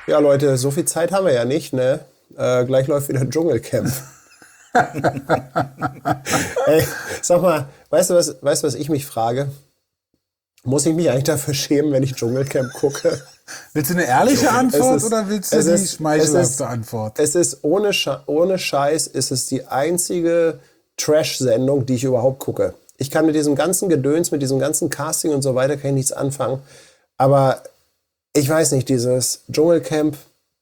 Ja, Leute, so viel Zeit haben wir ja nicht, ne? Gleich läuft wieder Dschungelcamp. Ey, sag mal, weißt du, was ich mich frage? Muss ich mich eigentlich dafür schämen, wenn ich Dschungelcamp gucke? Willst du eine ehrliche Antwort oder willst du die schmeichelhafte Antwort? Es ist ohne Scheiß, ist es die einzige Trash-Sendung, die ich überhaupt gucke. Ich kann mit diesem ganzen Gedöns, mit diesem ganzen Casting und so weiter, kann ich nichts anfangen. Aber ich weiß nicht, dieses Dschungelcamp,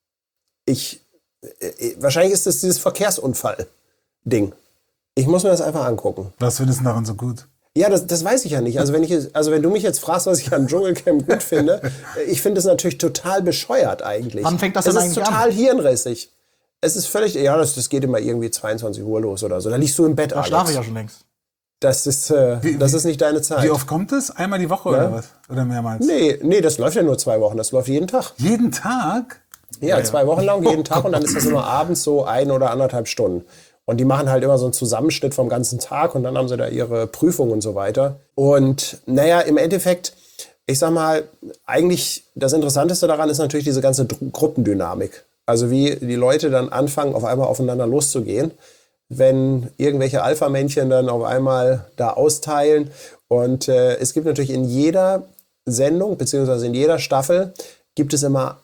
wahrscheinlich ist es dieses Verkehrsunfall-Ding. Ich muss mir das einfach angucken. Was findest du daran so gut? Ja, das weiß ich ja nicht. Also wenn du mich jetzt fragst, was ich an Dschungelcamp gut finde, ich finde es natürlich total bescheuert eigentlich. Wann fängt das denn eigentlich an? Es ist total hirnrissig. Es ist völlig, das geht immer irgendwie 22 Uhr los oder so. Da liegst du im Bett, Alex. Da schlafe ich ja schon längst. Das ist nicht deine Zeit. Wie oft kommt es? Einmal die Woche oder was? Oder mehrmals? Nee, das läuft ja nur 2 Wochen. Das läuft jeden Tag. Jeden Tag? Ja, 2 Wochen lang, jeden Tag. Und dann ist das immer abends so 1 oder 1,5 Stunden. Und die machen halt immer so einen Zusammenschnitt vom ganzen Tag und dann haben sie da ihre Prüfung und so weiter. Und naja, im Endeffekt, ich sag mal, eigentlich das Interessanteste daran ist natürlich diese ganze Gruppendynamik. Also wie die Leute dann anfangen, auf einmal aufeinander loszugehen, wenn irgendwelche Alpha-Männchen dann auf einmal da austeilen. Und es gibt natürlich in jeder Sendung, beziehungsweise in jeder Staffel, gibt es immer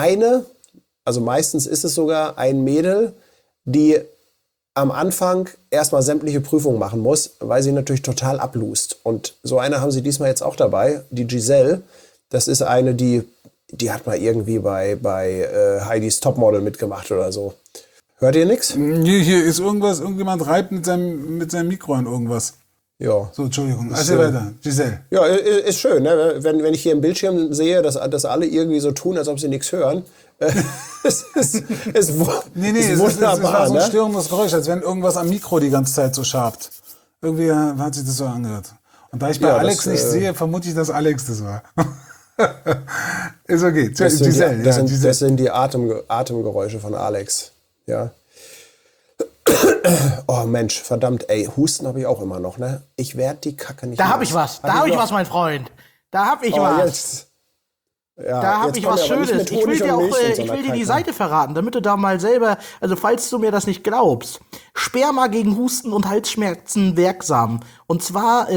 also meistens ist es sogar ein Mädel, die am Anfang erstmal sämtliche Prüfungen machen muss, weil sie natürlich total ablust. Und so eine haben sie diesmal jetzt auch dabei, die Giselle. Das ist eine, die hat mal irgendwie bei Heidis Topmodel mitgemacht oder so. Hört ihr nichts? Hier ist irgendjemand reibt mit seinem Mikro an irgendwas. Ja. So, Entschuldigung. Also weiter. Giselle. Ja, ist schön, ne? Wenn ich hier im Bildschirm sehe, dass alle irgendwie so tun, als ob sie nichts hören. Es ist wunderbar, es war so ein ne? störendes Geräusch, als wenn irgendwas am Mikro die ganze Zeit so schabt. Irgendwie hat sich das so angehört. Und da ich bei Alex nicht sehe, vermute ich, dass Alex das war. Ist okay. Giselle. Das sind die Atemgeräusche von Alex. Ja. Oh Mensch, verdammt, ey, Husten habe ich auch immer noch, ne? Ich werde die Kacke nicht. Da habe ich was, mein Freund. Da habe ich was. Da habe ich was Schönes. Ich will dir die Seite verraten, damit du da mal selber, also falls du mir das nicht glaubst, Sperma gegen Husten und Halsschmerzen wirksam. Und zwar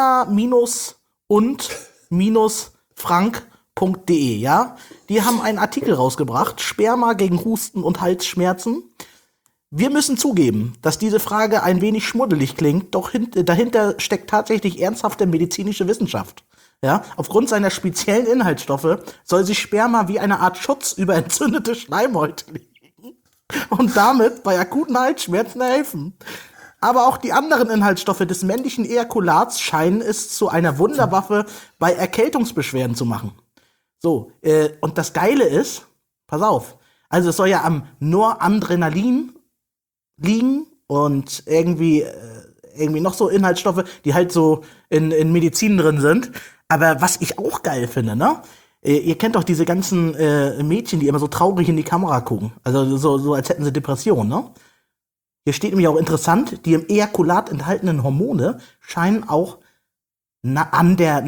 lena-frank.de, ja? Die haben einen Artikel rausgebracht, Sperma gegen Husten und Halsschmerzen. Wir müssen zugeben, dass diese Frage ein wenig schmuddelig klingt, doch dahinter steckt tatsächlich ernsthafte medizinische Wissenschaft. Ja, aufgrund seiner speziellen Inhaltsstoffe soll sich Sperma wie eine Art Schutz über entzündete Schleimhäute legen und damit bei akuten Halsschmerzen helfen. Aber auch die anderen Inhaltsstoffe des männlichen Ejakulats scheinen es zu einer Wunderwaffe bei Erkältungsbeschwerden zu machen. So, und das Geile ist, pass auf, also es soll ja am Noradrenalin liegen und irgendwie noch so Inhaltsstoffe, die halt so in Medizin drin sind. Aber was ich auch geil finde, ne? Ihr kennt doch diese ganzen Mädchen, die immer so traurig in die Kamera gucken. Also so als hätten sie Depression, ne? Hier steht nämlich auch interessant, die im Ejakulat enthaltenen Hormone scheinen auch an der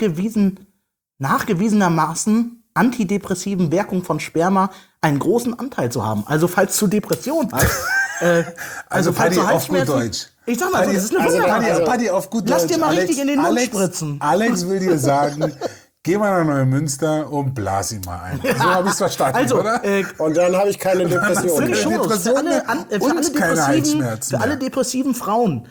nachgewiesenermaßen antidepressiven Wirkung von Sperma einen großen Anteil zu haben. Also falls du Depression hast, also falls Paddy du auf gut Deutsch. Ich sag mal, das ist eine Wunderwaffe. Paddy auf gut Deutsch. Lass dir mal richtig in den Mund spritzen. Alex will dir sagen, geh mal nach Neumünster und blas ihn mal ein. So habe ich es verstanden, also, oder? Und dann habe ich keine Depression mehr. Für alle depressiven Frauen.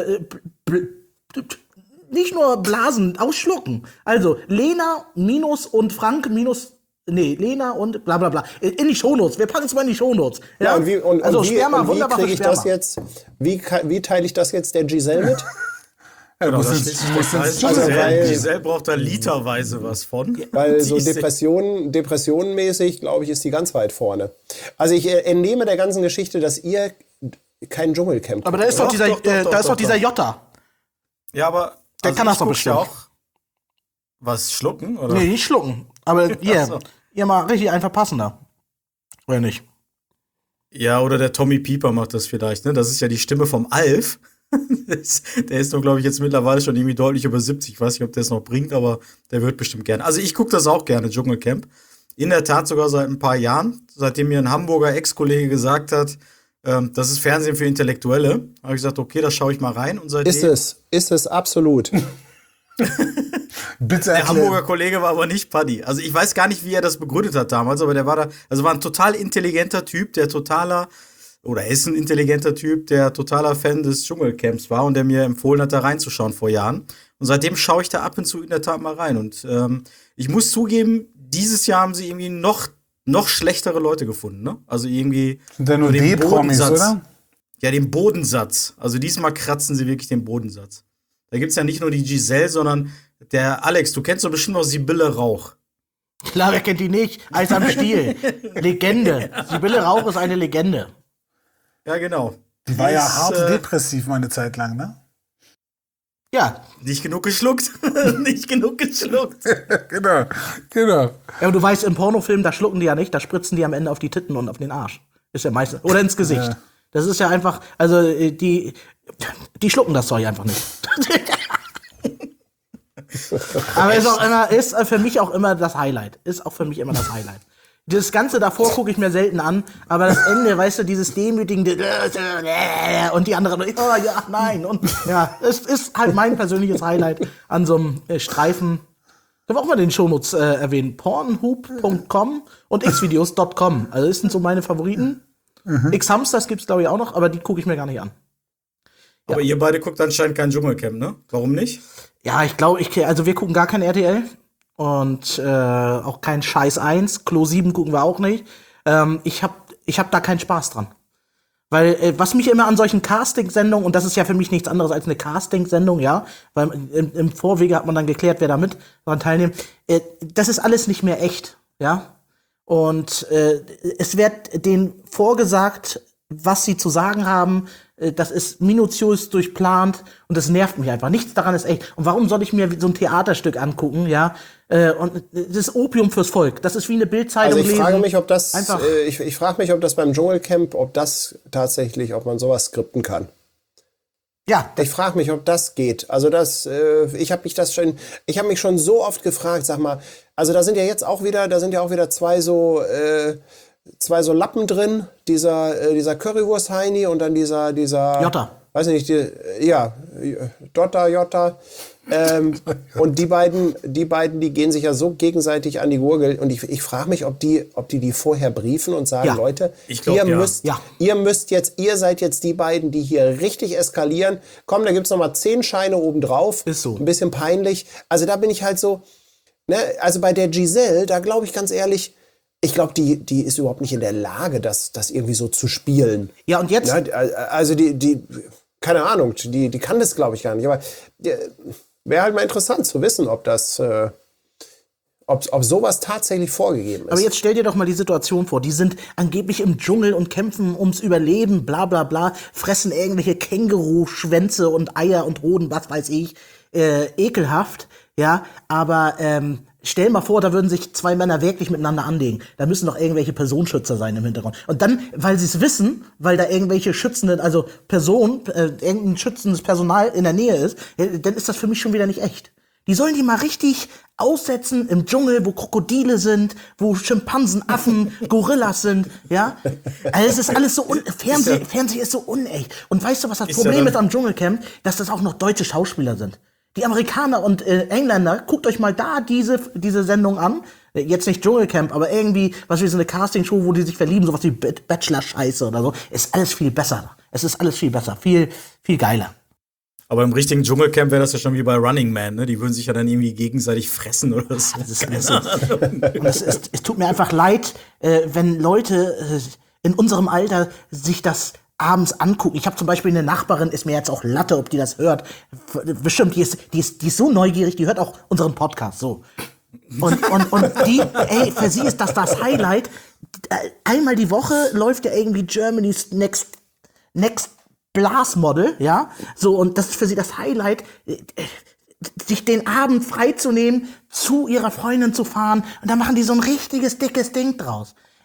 Nicht nur blasen, ausschlucken. Also Lena und Frank Lena und bla bla bla. In die Shownotes. Wir packen es mal in die Shownotes. Ja, wie kriege ich das jetzt? Wie teile ich das jetzt der Giselle mit? Ja, Giselle braucht da literweise was von. Weil so depressionenmäßig, glaube ich, ist die ganz weit vorne. Also ich entnehme der ganzen Geschichte, dass ihr kein Dschungelcamp aber da ist doch dieser Jota. Ja, aber der kann das doch bestimmt. Auch was schlucken, oder? Nee, nicht schlucken. Aber ihr mal richtig einfach passender. Oder nicht? Ja, oder der Tommy Pieper macht das vielleicht, ne? Das ist ja die Stimme vom Alf. Der ist doch, glaube ich, jetzt mittlerweile schon irgendwie deutlich über 70. Ich weiß nicht, ob der es noch bringt, aber der wird bestimmt gerne. Also ich gucke das auch gerne, Dschungelcamp. in der Tat sogar seit ein paar Jahren, seitdem mir ein Hamburger Ex-Kollege gesagt hat, das ist Fernsehen für Intellektuelle. Habe ich gesagt, okay, da schaue ich mal rein. Und seitdem Ist es absolut. Bitte der Hamburger Kollege war aber nicht Paddy. Also ich weiß gar nicht, wie er das begründet hat damals, aber der war war ein total intelligenter Typ, ist ein intelligenter Typ, der totaler Fan des Dschungelcamps war und der mir empfohlen hat, da reinzuschauen vor Jahren. Und seitdem schaue ich da ab und zu in der Tat mal rein. Und ich muss zugeben, dieses Jahr haben sie irgendwie noch schlechtere Leute gefunden, ne? Also irgendwie sind da nur D-Promis, oder? Ja, den Bodensatz. Also diesmal kratzen sie wirklich den Bodensatz. Da gibt's ja nicht nur die Giselle, sondern der Alex, du kennst doch bestimmt noch Sibylle Rauch. Klar, wer kennt die nicht? Eis am Stiel. Legende. Sibylle Rauch ist eine Legende. Ja, genau. Die war ja hart depressiv mal eine Zeit lang, ne? Ja. Nicht genug geschluckt. Nicht genug geschluckt. Genau. Ja, aber du weißt, im Pornofilm, da schlucken die ja nicht, da spritzen die am Ende auf die Titten und auf den Arsch. Ist ja meistens. Oder ins Gesicht. Ja. Das ist ja einfach, also die schlucken das Zeug einfach nicht. Aber ist für mich auch immer das Highlight. Ist auch für mich immer das Highlight. Das Ganze davor gucke ich mir selten an, aber das Ende, weißt du, dieses demütigende und die anderen, oh ja, nein. Und ja, es ist halt mein persönliches Highlight an so einem Streifen. Da wir auch mal den Shownotes erwähnen. Pornhub.com und xvideos.com. Also das sind so meine Favoriten. X-Hamsters gibt's, glaube ich, auch noch, aber die gucke ich mir gar nicht an. Ja. Aber ihr beide guckt anscheinend kein Dschungelcamp, ne? Warum nicht? Ja, ich glaube, also wir gucken gar kein RTL. Und auch kein Scheiß 1. Klo 7 gucken wir auch nicht. Ich hab da keinen Spaß dran. Weil was mich immer an solchen Casting-Sendungen, und das ist ja für mich nichts anderes als eine Casting-Sendung, ja, weil im Vorwege hat man dann geklärt, wer da mit daran teilnimmt, das ist alles nicht mehr echt, ja. Und es wird denen vorgesagt, was sie zu sagen haben. Das ist minutiös durchplant und das nervt mich einfach. Nichts daran ist echt. Und warum soll ich mir so ein Theaterstück angucken, ja? Und das ist Opium fürs Volk. Das ist wie eine Bildzeitung lesen. Also ich frage mich, ob das, ich frage mich, ob das beim Dschungelcamp, ob man sowas skripten kann. Ja. Ich frage mich, ob das geht. Also ich habe mich schon so oft gefragt, sag mal, also da sind ja auch wieder zwei so Lappen drin, dieser Currywurst-Heini und dann dieser Jota. Weiß ich nicht, Jota. Und die beiden, die gehen sich ja so gegenseitig an die Gurgel. Und ich frage mich, ob die vorher briefen und sagen, ja. Leute, ihr seid jetzt die beiden, die hier richtig eskalieren. Komm, da gibt's noch mal 10 Scheine obendrauf. Ist so. Ein bisschen peinlich. Also da bin ich halt so, ne, also bei der Giselle, da glaube ich ganz ehrlich, ich glaube, die ist überhaupt nicht in der Lage, das irgendwie so zu spielen. Ja, und jetzt? Ja, also die keine Ahnung, die kann das, glaube ich, gar nicht. Aber wäre halt mal interessant zu wissen, ob sowas tatsächlich vorgegeben ist. Aber jetzt stell dir doch mal die Situation vor. Die sind angeblich im Dschungel und kämpfen ums Überleben, bla bla bla, fressen irgendwelche Känguru-Schwänze und Eier und Hoden, was weiß ich, ekelhaft, ja, aber stell mal vor, da würden sich 2 Männer wirklich miteinander anlegen. Da müssen doch irgendwelche Personenschützer sein im Hintergrund. Und dann, weil sie es wissen, weil da irgendwelche schützenden, also irgendein schützendes Personal in der Nähe ist, dann ist das für mich schon wieder nicht echt. Die sollen die mal richtig aussetzen im Dschungel, wo Krokodile sind, wo Schimpansen, Affen, Gorillas sind, ja? Also es ist alles so Fernsehen ist so unecht. Und weißt du, was das Problem ist am Dschungelcamp? Dass das auch noch deutsche Schauspieler sind. Die Amerikaner und Engländer, guckt euch mal da diese Sendung an. Jetzt nicht Dschungelcamp, aber irgendwie, was wie so eine Castingshow, wo die sich verlieben, sowas wie Bachelor-Scheiße oder so. Ist alles viel besser. Es ist alles viel besser. Viel, viel geiler. Aber im richtigen Dschungelcamp wäre das ja schon wie bei Running Man, ne? Die würden sich ja dann irgendwie gegenseitig fressen oder so. Es tut mir einfach leid, wenn Leute in unserem Alter sich das abends angucken. Ich habe zum Beispiel eine Nachbarin, ist mir jetzt auch Latte, ob die das hört. Bestimmt, die ist so neugierig, die hört auch unseren Podcast so. Und die, für sie ist das Highlight. Einmal die Woche läuft ja irgendwie Germany's Next Blast Model, ja. So, und das ist für sie das Highlight, sich den Abend freizunehmen, zu ihrer Freundin zu fahren. Und da machen die so ein richtiges, dickes Ding draus.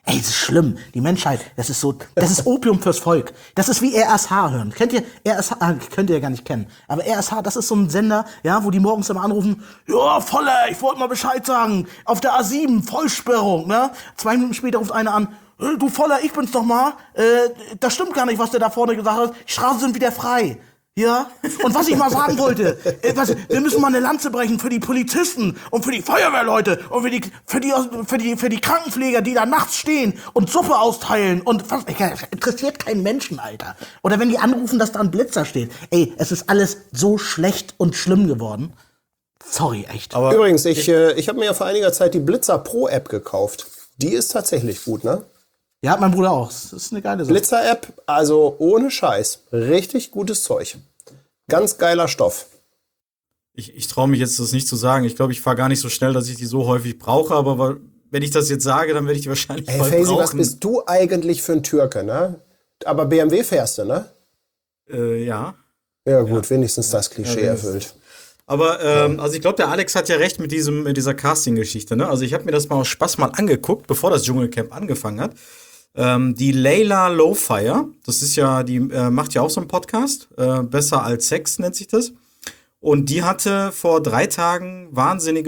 Ey, das ist schlimm. Die Menschheit, das ist Opium fürs Volk. Das ist wie RSH hören. Kennt ihr RSH? Könnt ihr ja gar nicht kennen. Aber RSH, das ist so ein Sender, ja, wo die morgens immer anrufen, ja, Voller, ich wollte mal Bescheid sagen. Auf der A7, Vollsperrung, ne? 2 Minuten später ruft einer an, du Voller, ich bin's doch mal. Das stimmt gar nicht, was der da vorne gesagt hat. Die Straßen sind wieder frei. Ja, und was ich mal sagen wollte, wir müssen mal eine Lanze brechen für die Polizisten und für die Feuerwehrleute und für die Krankenpfleger, die da nachts stehen und Suppe austeilen und was, interessiert keinen Menschen, Alter. Oder wenn die anrufen, dass da ein Blitzer steht. Ey, es ist alles so schlecht und schlimm geworden. Sorry, echt. Aber übrigens, ich habe mir ja vor einiger Zeit die Blitzer Pro App gekauft. Die ist tatsächlich gut, ne? Ja, hat mein Bruder auch. Das ist eine geile Sache. Blitzer-App, also ohne Scheiß. Richtig gutes Zeug. Ganz geiler Stoff. Ich traue mich jetzt das nicht zu sagen. Ich glaube, ich fahre gar nicht so schnell, dass ich die so häufig brauche, aber wenn ich das jetzt sage, dann werde ich die wahrscheinlich Ey, bald Faisy, brauchen. was bist du eigentlich für ein Türke, ne? Aber BMW fährst du, ne? Ja. Ja gut, wenigstens das Klischee erfüllt. Aber also ich glaube, der Alex hat ja recht mit dieser Casting-Geschichte. Ne? Also ich habe mir das mal aus Spaß mal angeguckt, bevor das Dschungelcamp angefangen hat. Die Layla Lowfire, das ist ja, die macht ja auch so einen Podcast, Besser als Sex nennt sich das. Und die hatte vor 3 Tagen wahnsinnige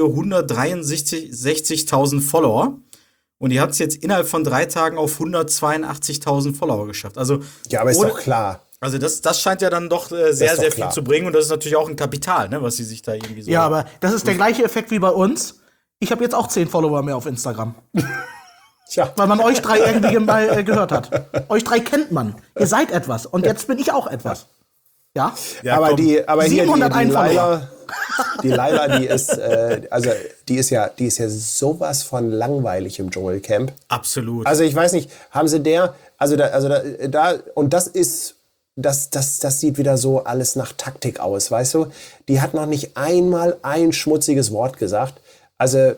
163.000 Follower. Und die hat es jetzt innerhalb von 3 Tagen auf 182.000 Follower geschafft. Also ja, aber ist doch klar. Also das scheint ja dann doch sehr viel zu bringen. Und das ist natürlich auch ein Kapital, ne, was sie sich da irgendwie so... Ja, aber das ist der gleiche Effekt wie bei uns. Ich habe jetzt auch 10 Follower mehr auf Instagram. Tja. Weil man euch 3 irgendwie mal gehört hat. Euch 3 kennt man. Ihr seid etwas. Und jetzt bin ich auch etwas. Ja? Ja, aber hier die Follower. Laila, die ist ja sowas von langweilig im Dschungelcamp. Absolut. Also ich weiß nicht, haben sie und das sieht wieder so alles nach Taktik aus, weißt du? Die hat noch nicht einmal ein schmutziges Wort gesagt. Also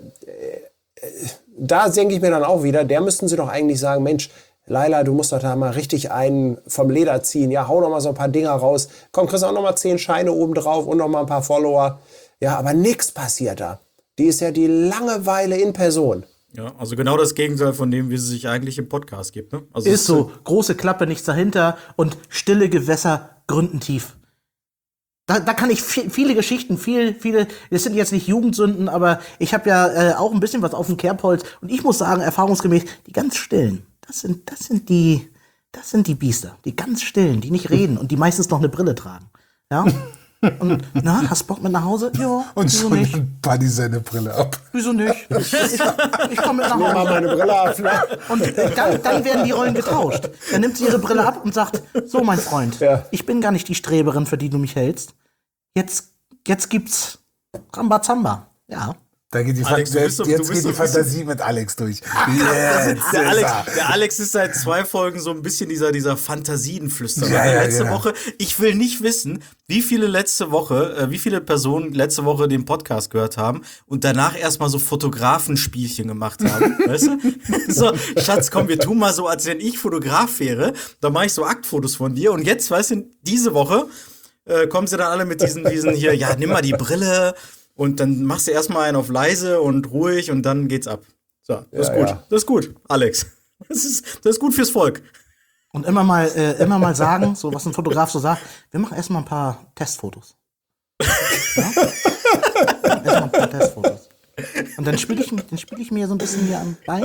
da denke ich mir dann auch wieder, der müssten sie doch eigentlich sagen, Mensch, Laila, du musst doch da mal richtig einen vom Leder ziehen. Ja, hau noch mal so ein paar Dinger raus. Komm, kriegst auch noch mal 10 Scheine oben drauf und noch mal ein paar Follower. Ja, aber nichts passiert da. Die ist ja die Langeweile in Person. Ja, also genau das Gegenteil von dem, wie sie sich eigentlich im Podcast gibt. Ne? Also ist so, große Klappe, nichts dahinter und stille Gewässer gründen tief. Da kann ich viele Geschichten, viele, das sind jetzt nicht Jugendsünden, aber ich habe ja auch ein bisschen was auf dem Kerbholz und ich muss sagen, erfahrungsgemäß, die ganz Stillen, das sind die Biester, die ganz Stillen, die nicht reden und die meistens noch eine Brille tragen. Ja? Und, hast Bock mit nach Hause? Ja, und wieso nicht? Buddy seine Brille ab. Wieso nicht? Ich komme mit nach Hause. Mal meine Brille ab. Und dann werden die Rollen getauscht. Dann nimmt sie ihre Brille ab und sagt, so mein Freund, ich bin gar nicht die Streberin, für die du mich hältst. Jetzt gibt's Rambazamba. Ja. Da geht die, Alex, die Fantasie mit Alex durch. Der Alex ist seit 2 Folgen so ein bisschen dieser Fantasienflüsterer. Ja, letzte Woche, ich will nicht wissen, wie viele Personen letzte Woche den Podcast gehört haben und danach erstmal so Fotografenspielchen gemacht haben. Weißt du? So, Schatz, komm, wir tun mal so, als wenn ich Fotograf wäre. Dann mache ich so Aktfotos von dir. Und jetzt, weißt du, diese Woche kommen sie dann alle mit diesen hier, ja, nimm mal die Brille. Und dann machst du erstmal einen auf leise und ruhig und dann geht's ab. So, das ist gut. Ja. Das ist gut, Alex. Das ist gut fürs Volk. Und immer mal sagen, so was ein Fotograf so sagt, wir machen erstmal ein paar Testfotos. Ja? Erstmal ein paar Testfotos. Und dann spiele ich mir so ein bisschen hier am Bein.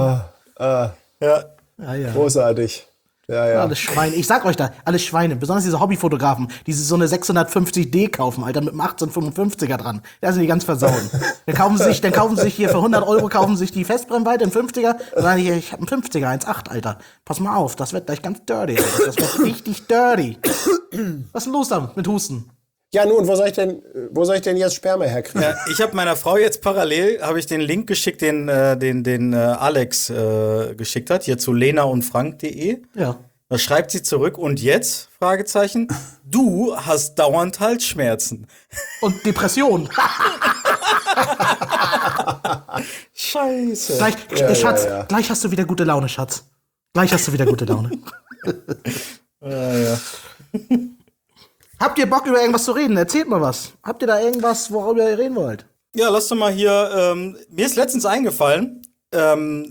Ja. Großartig. Ja. Alles Schweine. Ich sag euch da, alles Schweine. Besonders diese Hobbyfotografen, die sich so eine 650D kaufen, Alter, mit einem 1855er dran. Da sind die ganz versauen. Dann kaufen sie sich hier für 100 €, kaufen sich die Festbrennweite, einen 50er. Dann sagen die, ich hab einen 50er, 1,8, Alter. Pass mal auf, das wird gleich ganz dirty, Alter. Das wird richtig dirty. Was ist denn los da mit Husten? Ja, nun, wo soll ich denn jetzt Sperma herkriegen? Ja, ich habe meiner Frau jetzt parallel, habe ich den Link geschickt, den Alex geschickt hat, hier zu lenaundfrank.de. Ja. Da schreibt sie zurück, und jetzt, Fragezeichen, du hast dauernd Halsschmerzen. Und Depression. Scheiße. Schatz, gleich hast du wieder gute Laune, Schatz. Gleich hast du wieder gute Laune. Ja. Habt ihr Bock, über irgendwas zu reden? Erzählt mal was. Habt ihr da irgendwas, worüber ihr reden wollt? Ja, lass doch mal hier, mir ist letztens eingefallen,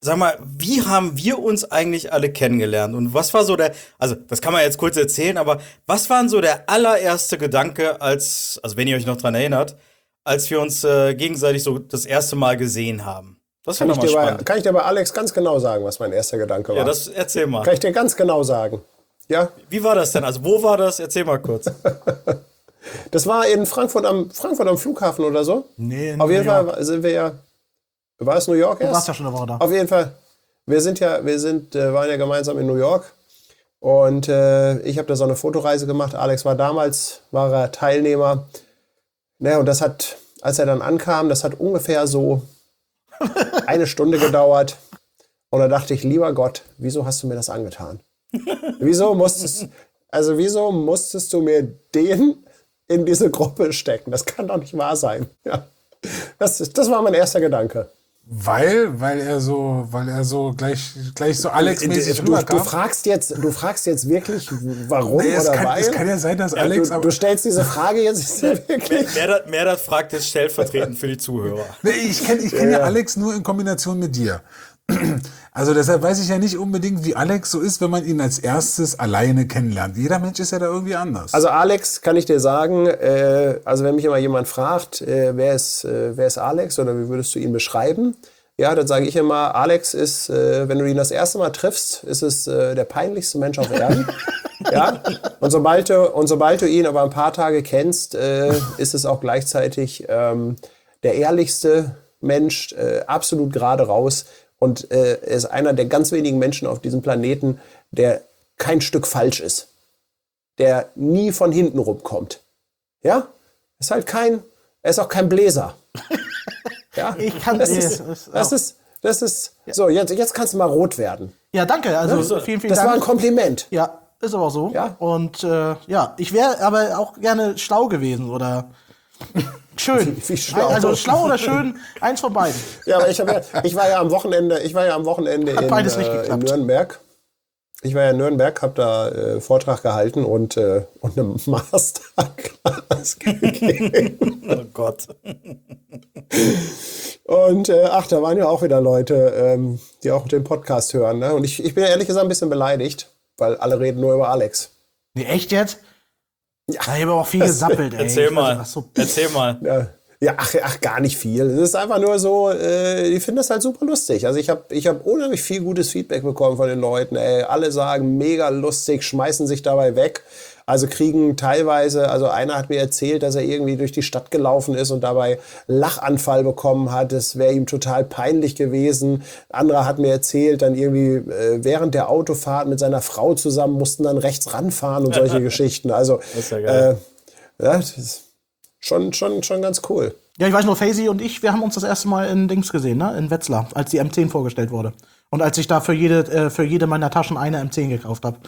sag mal, wie haben wir uns eigentlich alle kennengelernt? Und was war so also das kann man jetzt kurz erzählen, aber was war so der allererste Gedanke, also wenn ihr euch noch dran erinnert, als wir uns gegenseitig so das erste Mal gesehen haben? Das Kann ich dir bei Alex ganz genau sagen, was mein erster Gedanke war? Ja, das erzähl mal. Kann ich dir ganz genau sagen. Ja? Wie war das denn? Also wo war das? Erzähl mal kurz. Das war in Frankfurt am Flughafen oder so. Nee, auf jeden Fall sind wir ja. War es New York erst? Du warst ja schon eine Woche da. Auf jeden Fall. Waren ja gemeinsam in New York. Und ich habe da so eine Fotoreise gemacht. Alex war er Teilnehmer. Naja, und als er dann ankam, das hat ungefähr so eine Stunde gedauert. Und da dachte ich, lieber Gott, wieso hast du mir das angetan? Wieso musstest du mir den in diese Gruppe stecken? Das kann doch nicht wahr sein. Ja. Das war mein erster Gedanke. Weil er so gleich so Alex-mäßig rüberkam. Du fragst jetzt wirklich, warum Nee, oder weil? Es kann ja sein, dass Alex... Du stellst diese Frage jetzt wirklich. Merdat fragt jetzt stellvertretend für die Zuhörer. Nee, ich kenn ja Alex nur in Kombination mit dir. Also deshalb weiß ich ja nicht unbedingt, wie Alex so ist, wenn man ihn als erstes alleine kennenlernt. Jeder Mensch ist ja da irgendwie anders. Also Alex, kann ich dir sagen, also wenn mich immer jemand fragt, wer ist Alex oder wie würdest du ihn beschreiben? Ja, dann sage ich immer, Alex ist, wenn du ihn das erste Mal triffst, ist es der peinlichste Mensch auf Erden. Ja? Und sobald du ihn aber ein paar Tage kennst, ist es auch gleichzeitig der ehrlichste Mensch, absolut gerade raus. Und er ist einer der ganz wenigen Menschen auf diesem Planeten, der kein Stück falsch ist. Der nie von hinten rumkommt. Ja? Er ist auch kein Bläser. Ja? So, jetzt kannst du mal rot werden. Ja, danke. Also vielen Dank. Das war ein Kompliment. Ja, ist aber so. Ja? Und ich wäre aber auch gerne schlau gewesen oder schön. Wie schlau? Also schlau oder schön, eins von beiden. Ja, aber ich war ja am Wochenende Hat beides nicht geklappt. in Nürnberg. Ich war ja in Nürnberg, habe da Vortrag gehalten und eine Masterclass gegeben. Oh Gott. Und da waren ja auch wieder Leute, die auch den Podcast hören. Ne? Und ich bin ehrlich gesagt ein bisschen beleidigt, weil alle reden nur über Alex. Nee, echt jetzt? Ja, ich habe auch viel gesappelt, ey. Erzähl mal. Ja, gar nicht viel. Es ist einfach nur so, ich finde das halt super lustig. Also ich hab unheimlich viel gutes Feedback bekommen von den Leuten. Ey, alle sagen, mega lustig, schmeißen sich dabei weg. Also kriegen teilweise, also einer hat mir erzählt, dass er irgendwie durch die Stadt gelaufen ist und dabei Lachanfall bekommen hat. Es wäre ihm total peinlich gewesen. Anderer hat mir erzählt, dann irgendwie während der Autofahrt mit seiner Frau zusammen mussten dann rechts ranfahren und solche Geschichten. Also das ist ja geil. das ist schon ganz cool. Ja, ich weiß nur, Faisy und ich, wir haben uns das erste Mal in Dings gesehen, ne? In Wetzlar, als die M10 vorgestellt wurde. Und als ich da für jede meiner Taschen eine M10 gekauft habe.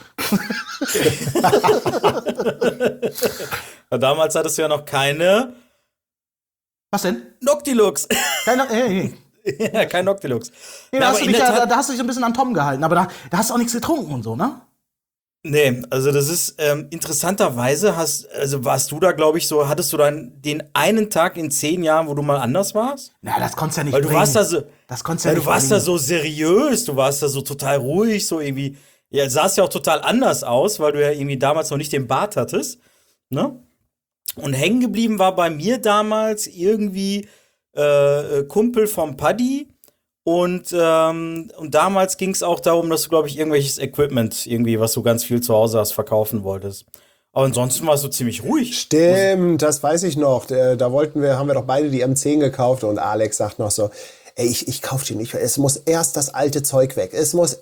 Damals hattest du ja noch keine... Was denn? Noctilux. Hey. Ja, kein Noctilux. Nee, da hast du dich so ein bisschen an Tom gehalten, aber da hast du auch nichts getrunken und so, ne? Nee, also das ist interessanterweise warst du da, glaube ich, so, hattest du dann den einen Tag in 10 Jahren, wo du mal anders warst? Na, das konntest du ja nicht Weil du bringen. warst da so, das konntest du ja nicht du warst bringen. da so seriös, du warst da so total ruhig, so irgendwie, ja, sahst ja auch total anders aus, weil du ja irgendwie damals noch nicht den Bart hattest, ne? Und hängen geblieben war bei mir damals irgendwie Kumpel vom Paddy. Und damals ging es auch darum, dass du, glaube ich, irgendwelches Equipment irgendwie, was du ganz viel zu Hause hast, verkaufen wolltest. Aber ansonsten warst du ziemlich ruhig. Stimmt, das weiß ich noch. Haben wir doch beide die M10 gekauft und Alex sagt noch so, ey, ich kauf die nicht. Es muss erst das alte Zeug weg.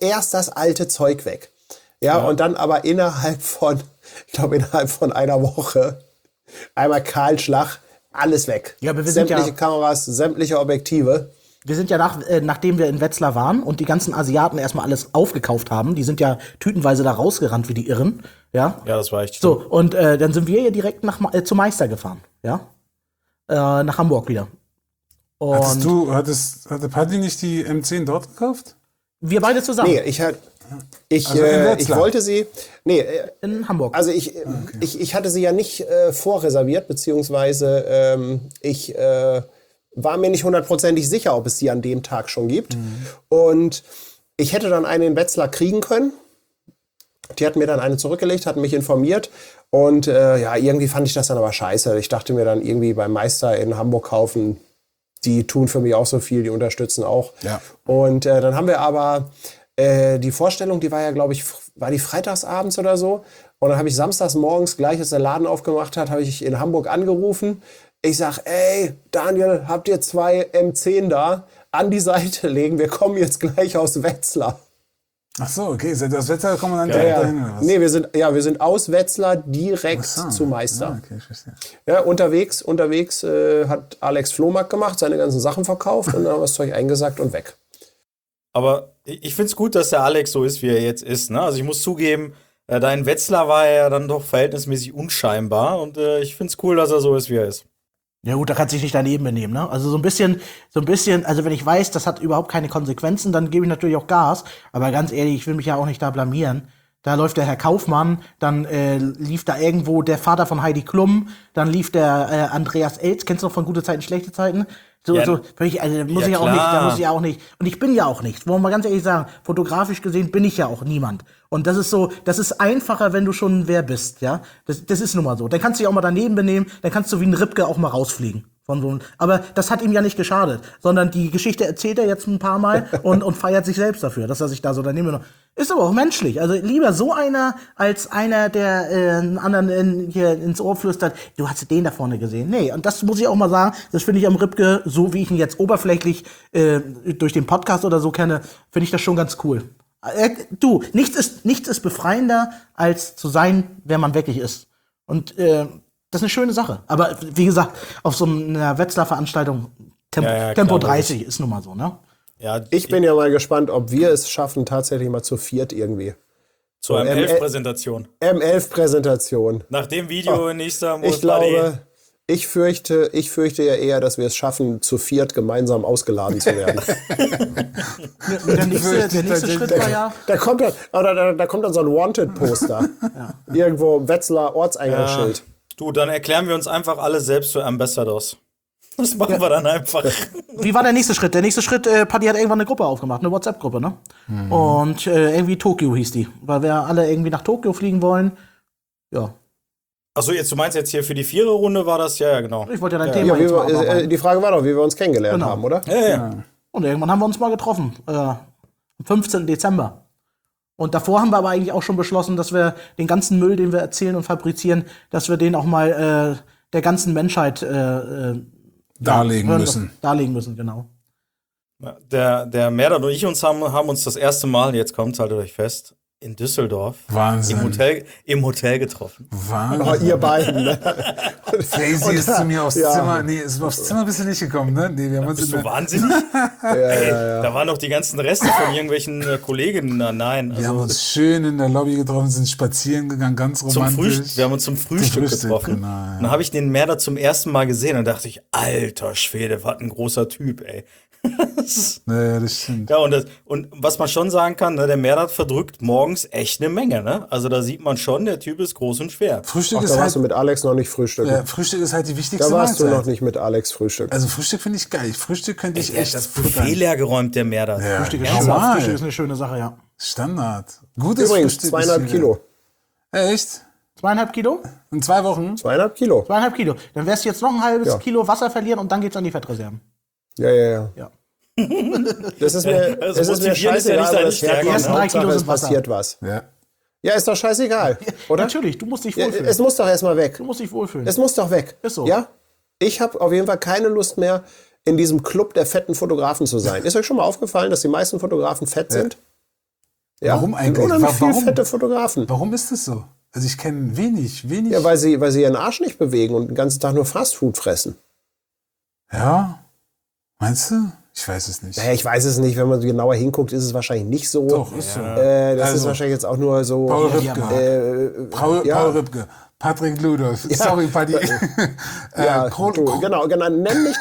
Ja, und dann aber innerhalb von einer Woche einmal Kahlschlag, alles weg. Ja, aber sämtliche Kameras, sämtliche Objektive. Wir sind ja nachdem wir in Wetzlar waren und die ganzen Asiaten erstmal alles aufgekauft haben, die sind ja tütenweise da rausgerannt wie die Irren, ja? Ja, das war echt so. Und dann sind wir ja direkt zum Meister gefahren, ja? Nach Hamburg wieder. Und hatte Paddy nicht die M10 dort gekauft? Wir beide zusammen. Nee, ich wollte sie. Nee, in Hamburg. Also ich hatte sie ja nicht vorreserviert, beziehungsweise ich war mir nicht hundertprozentig sicher, ob es die an dem Tag schon gibt. Und ich hätte dann eine in Wetzlar kriegen können. Die hatten mir dann eine zurückgelegt, hatten mich informiert. Und irgendwie fand ich das dann aber scheiße. Ich dachte mir dann irgendwie beim Meister in Hamburg kaufen, die tun für mich auch so viel, die unterstützen auch. Ja. Und dann haben wir aber die Vorstellung, die war ja, glaube ich, war die freitagsabends oder so. Und dann habe ich samstags morgens, gleich als der Laden aufgemacht hat, habe ich in Hamburg angerufen. Ich sag, ey, Daniel, habt ihr 2 M10 da? An die Seite legen, wir kommen jetzt gleich aus Wetzlar. Ach so, okay, aus Wetzlar kommen wir dann direkt dahin oder was? Nee, wir sind aus Wetzlar direkt zu Meister. Ja, okay, ich verstehe. Ja, unterwegs hat Alex Flohmarkt gemacht, seine ganzen Sachen verkauft und dann haben wir das Zeug eingesackt und weg. Aber ich find's gut, dass der Alex so ist, wie er jetzt ist. Ne? Also ich muss zugeben, da in Wetzlar war er ja dann doch verhältnismäßig unscheinbar und ich find's cool, dass er so ist, wie er ist. Ja gut, da kannst du dich nicht daneben benehmen, ne? Also so ein bisschen, also wenn ich weiß, das hat überhaupt keine Konsequenzen, dann gebe ich natürlich auch Gas. Aber ganz ehrlich, ich will mich ja auch nicht da blamieren. Da läuft der Herr Kaufmann, dann lief da irgendwo der Vater von Heidi Klum, dann lief der Andreas Elz, kennst du noch von Gute Zeiten, schlechte Zeiten? Da muss ich auch nicht. Und ich bin ja auch nicht. Wollen wir ganz ehrlich sagen, fotografisch gesehen bin ich ja auch niemand. Und das ist einfacher, wenn du schon wer bist, ja. Das ist nun mal so. Dann kannst du dich auch mal daneben benehmen, dann kannst du wie ein Ripke auch mal rausfliegen. Aber das hat ihm ja nicht geschadet, sondern die Geschichte erzählt er jetzt ein paar Mal und feiert sich selbst dafür, dass er sich da so daneben benimmt. Ist aber auch menschlich. Also lieber so einer, als einer, der einen anderen hier ins Ohr flüstert, du hast den da vorne gesehen. Nee, und das muss ich auch mal sagen, das finde ich am Ripke, so wie ich ihn jetzt oberflächlich durch den Podcast oder so kenne, finde ich das schon ganz cool. Nichts ist befreiender, als zu sein, wer man wirklich ist. Und das ist eine schöne Sache. Aber wie gesagt, auf so einer Wetzlar-Veranstaltung Tempo 30 ist nun mal so, ne? Ja, ich bin ja mal gespannt, ob wir es schaffen, tatsächlich mal zu viert irgendwie. Zur M11-Präsentation. M11-Präsentation. Nach dem Video in Istanbul. Ich fürchte ja eher, dass wir es schaffen, zu viert gemeinsam ausgeladen zu werden. Der nächste Schritt war ja... Da kommt dann so ein Wanted-Poster. Irgendwo Wetzlar Ortseingangsschild. Ja. Du, dann erklären wir uns einfach alle selbst zu Ambassadors. Das machen wir dann einfach. Wie war der nächste Schritt? Der nächste Schritt, Paddy hat irgendwann eine Gruppe aufgemacht, eine WhatsApp-Gruppe, ne? Und irgendwie Tokio hieß die, weil wir alle irgendwie nach Tokio fliegen wollen. Ja. Achso, du meinst jetzt hier für die 4er-Runde war das? Ja, genau. Ich wollte ja dein Thema jetzt mal abarbeiten. Die Frage war doch, wie wir uns kennengelernt haben, oder? Ja. Und irgendwann haben wir uns mal getroffen, am 15. Dezember. Und davor haben wir aber eigentlich auch schon beschlossen, dass wir den ganzen Müll, den wir erzählen und fabrizieren, dass wir den auch mal der ganzen Menschheit darlegen müssen. Darlegen müssen, genau. Der Merdan und ich haben uns das erste Mal, jetzt kommt's, haltet euch fest, in Düsseldorf. Wahnsinn. Im Hotel getroffen. Wahnsinn. Oh, ihr beiden, ne? Daisy ist zu mir aufs Zimmer. Nee, aufs Zimmer bist du nicht gekommen, ne? Nee, wir haben uns bist du wahnsinnig? Ja. Da waren noch die ganzen Reste von irgendwelchen Kolleginnen. Nein. Wir haben uns schön in der Lobby getroffen, sind spazieren gegangen, ganz romantisch. Wir haben uns zum Frühstück getroffen. Genau, ja. Dann habe ich den Merdan zum ersten Mal gesehen und dachte ich, alter Schwede, was ein großer Typ, ey. Naja, das stimmt. Ja, und was man schon sagen kann, ne, der Merdan verdrückt morgens echt eine Menge, ne? Also da sieht man schon, der Typ ist groß und schwer. Frühstück da warst du mit Alex noch nicht frühstücken. Ja, Frühstück ist halt die wichtigste Da warst Mahlzeit. du noch nicht mit Alex frühstücken. Also Frühstück finde ich geil. Frühstück könnte ich echt das Buffet leer geräumt, der Merdan. Ja, Frühstück ist eine schöne Sache, ja. Standard. Gutes Übrigens, Frühstück 2,5 Kilo. Echt? 2,5 Kilo? In 2 Wochen? 2,5 Kilo. 2,5 Kilo. Dann wirst du jetzt noch ein halbes Kilo Wasser verlieren und dann geht's an die Fettreserven. Ja. Ja. Das ist mir scheißegal, aber das Die ersten 3 Kilo sind Wasser. passiert was. Ja, ist doch scheißegal, oder? Natürlich, du musst dich wohlfühlen. Es muss doch erstmal weg. Du musst dich wohlfühlen. Es muss doch weg. Ist so. Ja? Ich habe auf jeden Fall keine Lust mehr, in diesem Club der fetten Fotografen zu sein. Ist euch schon mal aufgefallen, dass die meisten Fotografen fett sind? Ja. Warum eigentlich? Unheimlich viele fette Fotografen. Warum ist das so? Also ich kenne wenig. Ja, weil sie ihren Arsch nicht bewegen und den ganzen Tag nur Fastfood fressen. Ja? Meinst du? Ich weiß es nicht. Naja, ich weiß es nicht. Wenn man genauer hinguckt, ist es wahrscheinlich nicht so. Doch, ist so. Das ist wahrscheinlich jetzt auch nur so. Paul Ripke. Paul Ripke. Patrick Ludolf. Sorry, Paddy. Genau. Nenn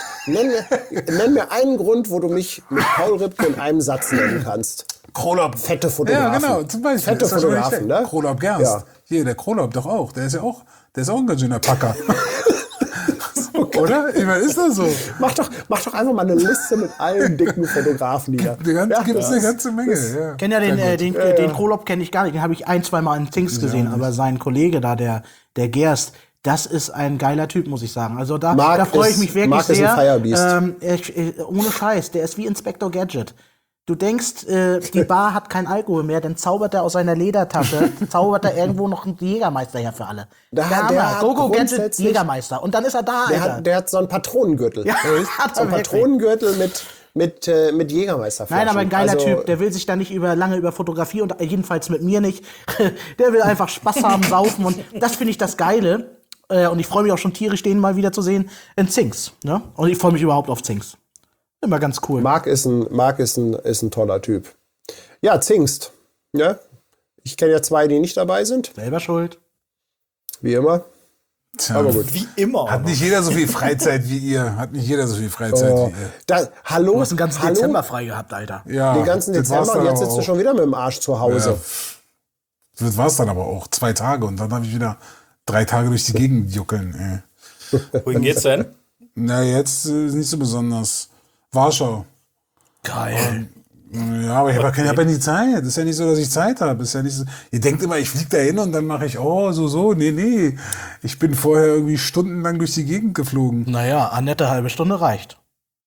mir einen Grund, wo du mich mit Paul Ripke in einem Satz nennen kannst. Krolop. Fette Fotografen. Ja, genau. Zum Beispiel. Fette Fotografen, ne? Krolop Gerst. Ja. Hier, der Krolop doch auch. Der ist auch ein ganz schöner Packer. Okay. Oder? Ich meine, ist das so? Mach doch einfach mal eine Liste mit allen dicken Fotografen, die da. Gibt es eine ganze Menge. Ja. Kenn ja den Krolop kenne ich gar nicht. Den habe ich 1-2 Mal in Things gesehen. Aber sein Kollege da, der Gerst, das ist ein geiler Typ, muss ich sagen. Also da freue ich mich wirklich Mark sehr. Ist ein Firebeast. Ohne Scheiß, der ist wie Inspector Gadget. Du denkst, die Bar hat kein Alkohol mehr, dann zaubert er aus seiner Ledertasche, zaubert er irgendwo noch einen Jägermeister her für alle. Der hat Go-Go Gadget grundsätzlich- Jägermeister. Und dann ist er da, Alter. Der hat so einen Patronengürtel. Ja, hat so einen er wirklich. Patronengürtel mit Jägermeisterflaschen. Nein, aber ein geiler Also, Typ, der will sich da nicht lange über Fotografie und jedenfalls mit mir nicht. Der will einfach Spaß haben, saufen und das finde ich das Geile. Und ich freue mich auch schon tierisch, den mal wieder zu sehen in Zinks. Ne? Und ich freue mich überhaupt auf Zinks. Immer ganz cool. Marc ist ein toller Typ. Ja, Zingst. Ja? Ich kenne ja 2, die nicht dabei sind, Selber schuld. wie immer. Tja, Aber gut. Wie immer. Hat nicht jeder so viel Freizeit wie ihr. Hallo? Du hast den ganzen Dezember frei gehabt, Alter. Ja, Den ganzen das war's Dezember und dann jetzt aber sitzt du auch. schon wieder mit dem Arsch zu Hause. Das war's dann aber auch. 2 Tage und dann habe ich wieder 3 Tage durch die Gegend juckeln. Wohin geht's denn? Na, jetzt ist nicht so besonders. Warschau. Geil. Ja, aber ich habe ja nie Zeit. Ist ja nicht so, dass ich Zeit habe. Ist ja nicht so. Ihr denkt immer, ich fliege da hin und dann mache ich, so. Nee. Ich bin vorher irgendwie stundenlang durch die Gegend geflogen. Naja, Annette, halbe Stunde reicht.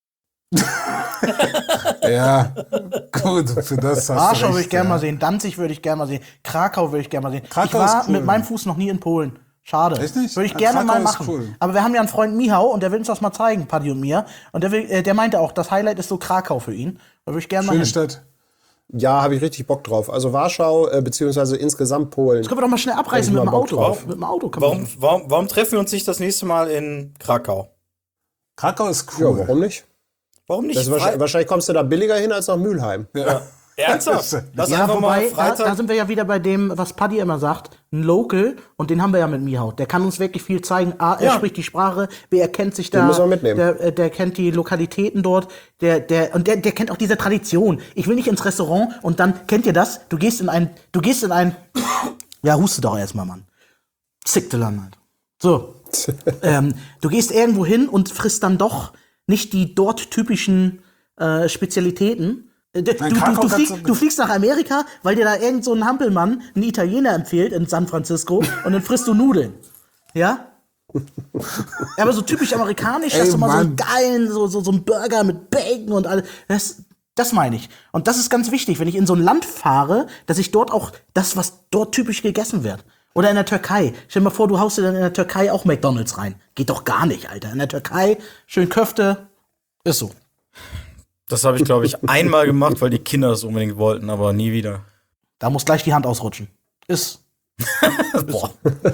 Ja, gut, für das hast du Warschau recht, würde ich gerne ja. mal sehen, Danzig würde ich gerne mal sehen, Krakau würde ich gerne mal sehen. Krakau Ich war ist cool. mit meinem Fuß noch nie in Polen. Schade. Echt nicht? Würde ich Ja, gerne Krakau mal ist machen. cool. Aber wir haben ja einen Freund Mihau und der will uns das mal zeigen, Paddy und mir. Und der meinte auch, das Highlight ist so Krakau für ihn. Da würde ich gerne mal Schöne hin. Stadt. Ja, habe ich richtig Bock drauf. Also Warschau, beziehungsweise insgesamt Polen. Das können wir doch mal schnell abreißen Hab mit ich dem mal Bock Auto. drauf. Mit dem Auto können wir Warum treffen wir uns nicht das nächste Mal in Krakau? Krakau ist Ja, cool. warum nicht? Warum nicht? Das ist wahrscheinlich kommst du da billiger hin als nach Mülheim. Ernsthaft? Lass Ja, einfach mal wobei, da Freitag. sind wir ja wieder bei dem, was Paddy immer sagt, ein Local, und den haben wir ja mit Mihau. Der kann uns wirklich viel zeigen. A, er Ja. spricht die Sprache, B, er kennt sich da. Den müssen wir mitnehmen. Der kennt die Lokalitäten dort, der kennt auch diese Tradition. Ich will nicht ins Restaurant und dann, kennt ihr das? Du gehst in ein, ja, huste doch erstmal, Mann. Zickte Land halt. So. Du gehst irgendwo hin und frisst dann doch nicht die dort typischen Spezialitäten. Krakau kannst Du fliegst nach Amerika, weil dir da irgend so ein Hampelmann einen Italiener empfiehlt in San Francisco und dann frisst du Nudeln. Ja? Aber so typisch amerikanisch, dass Ey, du mal so einen Mann. geilen, so einen Burger mit Bacon und alles. Das meine ich. Und das ist ganz wichtig, wenn ich in so ein Land fahre, dass ich dort auch das, was dort typisch gegessen wird. Oder in der Türkei. Stell dir mal vor, du haust dir dann in der Türkei auch McDonald's rein. Geht doch gar nicht, Alter. In der Türkei schön Köfte. Ist so. Das habe ich, glaube ich, einmal gemacht, weil die Kinder das unbedingt wollten, aber nie wieder. Da muss gleich die Hand ausrutschen. Ist. Boah.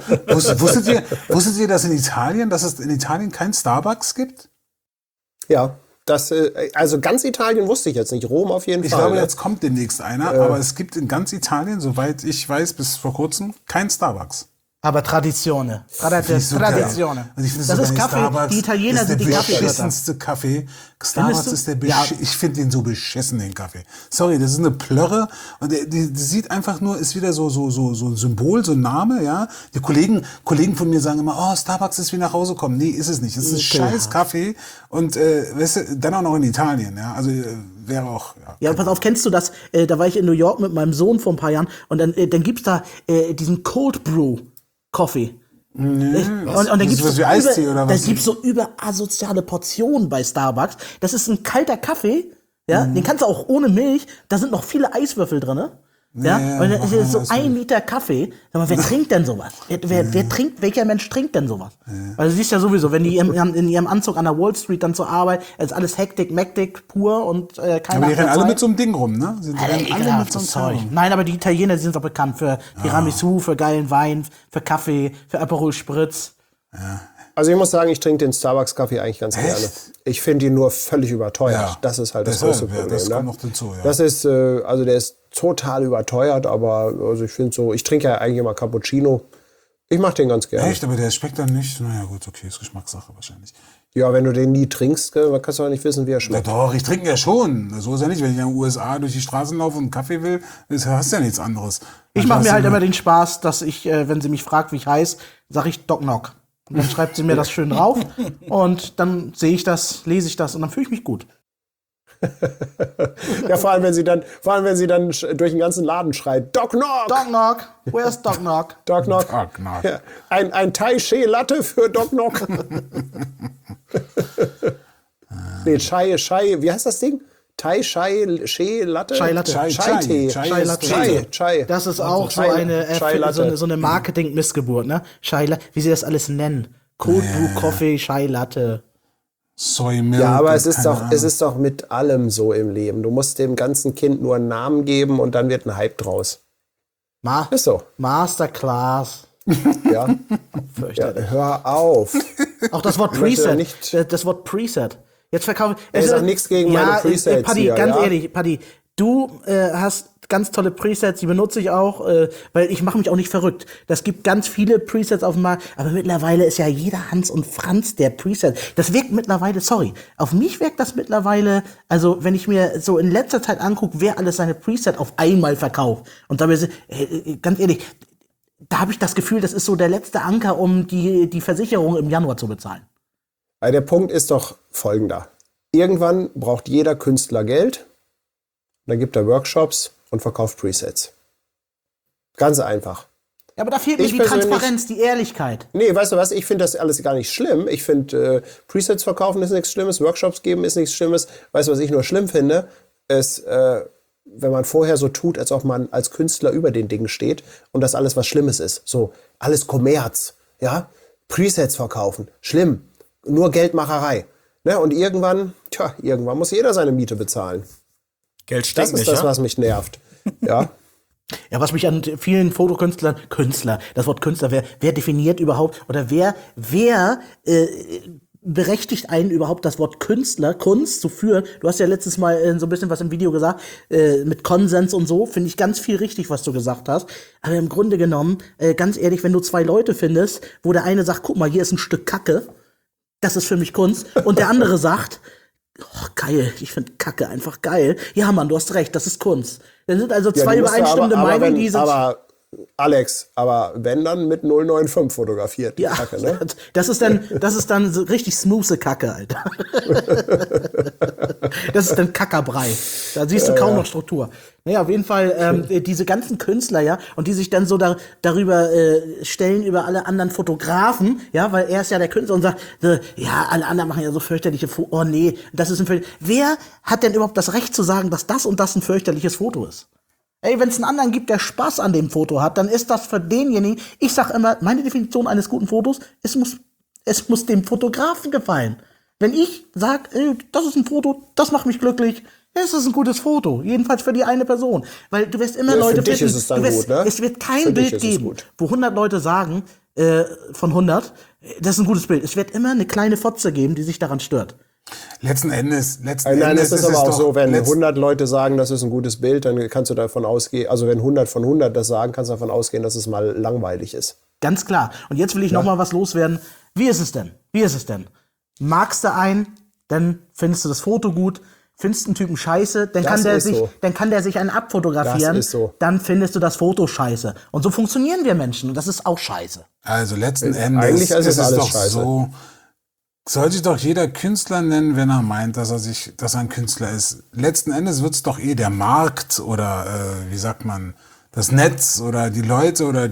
Wusstet ihr, dass es in Italien kein Starbucks gibt? Ja, also ganz Italien wusste ich jetzt nicht. Rom auf jeden Ich Fall. glaube, ne? jetzt kommt demnächst einer, aber es gibt in ganz Italien, soweit ich weiß, bis vor kurzem kein Starbucks. Aber Traditione. Wieso Traditione. geil? Also ich finde Das so ist geil, Kaffee. Starbucks Die Italiener ist sind die der Kaffeegötter. beschissenste Kaffee. Starbucks du? ist der Ja. Ich finde den so beschissen, den Kaffee. Sorry, das ist eine Plörre und die sieht einfach nur, ist wieder so ein Symbol, so ein Name, ja. Die Kollegen von mir sagen immer, oh, Starbucks ist wie nach Hause kommen. Nee, ist es nicht. Es ist ein scheiß Kaffee und weißt du, dann auch noch in Italien, ja. Also wäre auch, ja. Ja, pass auf, kennst du das? Da war ich in New York mit meinem Sohn vor ein paar Jahren und dann gibt's da diesen Cold Brew Coffee. Und dann Das gibt's ist was wie Eistee oder was? Da gibt's so überasoziale Portionen bei Starbucks. Das ist ein kalter Kaffee, ja, den kannst du auch ohne Milch, da sind noch viele Eiswürfel drinne. Ja, Ja, und dann ist es so das 1 Liter Kaffee. Sag mal, wer trinkt denn sowas? Welcher Mensch trinkt denn sowas? Weil du siehst ja sowieso, wenn die in ihrem Anzug an der Wall Street dann zur Arbeit, ist alles Hektik, Mektik pur und keiner Aber die hat rennen alle Zeit. mit so einem Ding rum, ne? Die rennen alle mit so einem Ekelhaftes Zeug. Zeug. Nein, aber die Italiener, die sind doch bekannt für Tiramisu, für geilen Wein, für Kaffee, für Aperol Spritz. Also ich muss sagen, ich trinke den Starbucks-Kaffee eigentlich ganz gerne. Ich finde ihn nur völlig überteuert. Ja. Das ist halt das Deshalb, große ja, Problem. das ne? kommt noch dazu, ja. Das ist, also der ist total überteuert, aber also ich finde so, ich trinke ja eigentlich immer Cappuccino. Ich mache den ganz gerne. Echt, aber der schmeckt dann nicht. Naja, gut, okay, ist Geschmackssache wahrscheinlich. Ja, wenn du den nie trinkst, kannst du auch nicht wissen, wie er Ja schmeckt. doch, ich trinke ja schon. So ist ja nicht, wenn ich in den USA durch die Straßen laufe und einen Kaffee will, hast du ja nichts anderes. Ich Dann mache hast mir du halt nur- immer den Spaß, dass ich, wenn sie mich fragt, wie ich heiße, sage ich Doc Knock. Und dann schreibt sie mir das schön drauf und dann sehe ich das, lese ich das und dann fühle ich mich gut. Ja, vor allem, wenn sie dann durch den ganzen Laden schreit, Doc Knock! Doc Knock, where's Doc Knock? Doc Knock. Doc Knock. Ja, ein Thai Latte für Doc Knock. Nee, Chai, wie heißt das Ding? Thai Chai Latte? Chai Latte. Chai-Tee. Chai Latte. Chai. Das ist auch so Chai- eine Chai Latte. so eine Marketing-Missgeburt, ne? Chai Latte, wie sie das alles nennen. Cold Brew Coffee, Chai Latte. Soy Milk. Ja, aber und es ist keine Ahnung. doch mit allem so im Leben. Du musst dem ganzen Kind nur einen Namen geben und dann wird ein Hype draus. Ist so. Masterclass. Ja. Ja, hör auf. Auch das Wort Ich möchte Preset. nicht- Das Wort Preset. Jetzt verkaufe Ey, sag nichts gegen meine Presets Paddy, hier, ganz ja? ehrlich, Paddy, du hast ganz tolle Presets, die benutze ich auch, weil ich mache mich auch nicht verrückt. Das gibt ganz viele Presets auf dem Markt, aber mittlerweile ist ja jeder Hans und Franz der Preset. Das wirkt mittlerweile, sorry, auf mich wirkt das mittlerweile, also wenn ich mir so in letzter Zeit angucke, wer alles seine Preset auf einmal verkauft. Und dabei, ganz ehrlich, da habe ich das Gefühl, das ist so der letzte Anker, um die Versicherung im Januar zu bezahlen. Weil der Punkt ist doch folgender. Irgendwann braucht jeder Künstler Geld, dann gibt er Workshops und verkauft Presets. Ganz einfach. Ja, aber da fehlt mir Ich die persönlich- Transparenz, die Ehrlichkeit. Nee, weißt du was, ich finde das alles gar nicht schlimm. Ich finde, Presets verkaufen ist nichts Schlimmes, Workshops geben ist nichts Schlimmes. Weißt du, was ich nur schlimm finde, ist, wenn man vorher so tut, als ob man als Künstler über den Dingen steht und das alles was Schlimmes ist. So, alles Kommerz, ja? Presets verkaufen, schlimm. Nur Geldmacherei. Ne? Und irgendwann muss jeder seine Miete bezahlen. Geld Das stinkt ist nicht, das, ja? was mich nervt. Ja. Ja, was mich an vielen Fotokünstlern, das Wort Künstler, wer definiert überhaupt, oder wer berechtigt einen überhaupt das Wort Künstler, Kunst zu führen? Du hast ja letztes Mal so ein bisschen was im Video gesagt, mit Konsens und so, finde ich ganz viel richtig, was du gesagt hast. Aber im Grunde genommen, ganz ehrlich, wenn du zwei Leute findest, wo der eine sagt, guck mal, hier ist ein Stück Kacke, das ist für mich Kunst, und der andere sagt, oh, geil, ich finde Kacke einfach geil. Ja, Mann, du hast recht, das ist Kunst. Dann sind also zwei die musst du übereinstimmende Meinungen, die sind. Aber Alex, aber wenn dann mit 095 fotografiert, die Ja, Kacke, ne? das ist dann so richtig smooth Kacke, Alter. Das ist dann Kackerbrei. Da siehst du kaum noch Struktur. Naja, auf jeden Fall diese ganzen Künstler, ja, und die sich dann so darüber stellen über alle anderen Fotografen, ja, weil er ist ja der Künstler und sagt, ja, alle anderen machen ja so fürchterliche Fotos. Oh nee, das ist ein Wer hat denn überhaupt das Recht zu sagen, dass das und das ein fürchterliches Foto ist? Ey, wenn es einen anderen gibt, der Spaß an dem Foto hat, dann ist das für denjenigen, ich sag immer, meine Definition eines guten Fotos, es muss dem Fotografen gefallen. Wenn ich sag, das ist ein Foto, das macht mich glücklich, es ist ein gutes Foto, jedenfalls für die eine Person. Weil du wirst immer Ja, Leute für dich finden, ist es dann gut, ne? es wird kein Für dich Bild ist es geben, gut. wo 100 Leute sagen, von 100, das ist ein gutes Bild. Es wird immer eine kleine Fotze geben, die sich daran stört. Letzten Endes Nein, es ist aber auch doch so, wenn letzt- 100 Leute sagen, das ist ein gutes Bild, dann kannst du davon ausgehen, also wenn 100 von 100 das sagen, kannst du davon ausgehen, dass es mal langweilig ist. Ganz klar. Und jetzt will ich noch mal was loswerden. Wie ist es denn? Magst du einen, dann findest du das Foto gut, findest einen Typen scheiße, dann Das kann der sich einen abfotografieren, Das ist so. dann findest du das Foto scheiße. Und so funktionieren wir Menschen und das ist auch scheiße. Also letzten Endes eigentlich ist es alles doch scheiße. so, soll sich doch jeder Künstler nennen, wenn er meint, dass er ein Künstler ist. Letzten Endes wird's doch der Markt oder wie sagt man, das Netz oder die Leute oder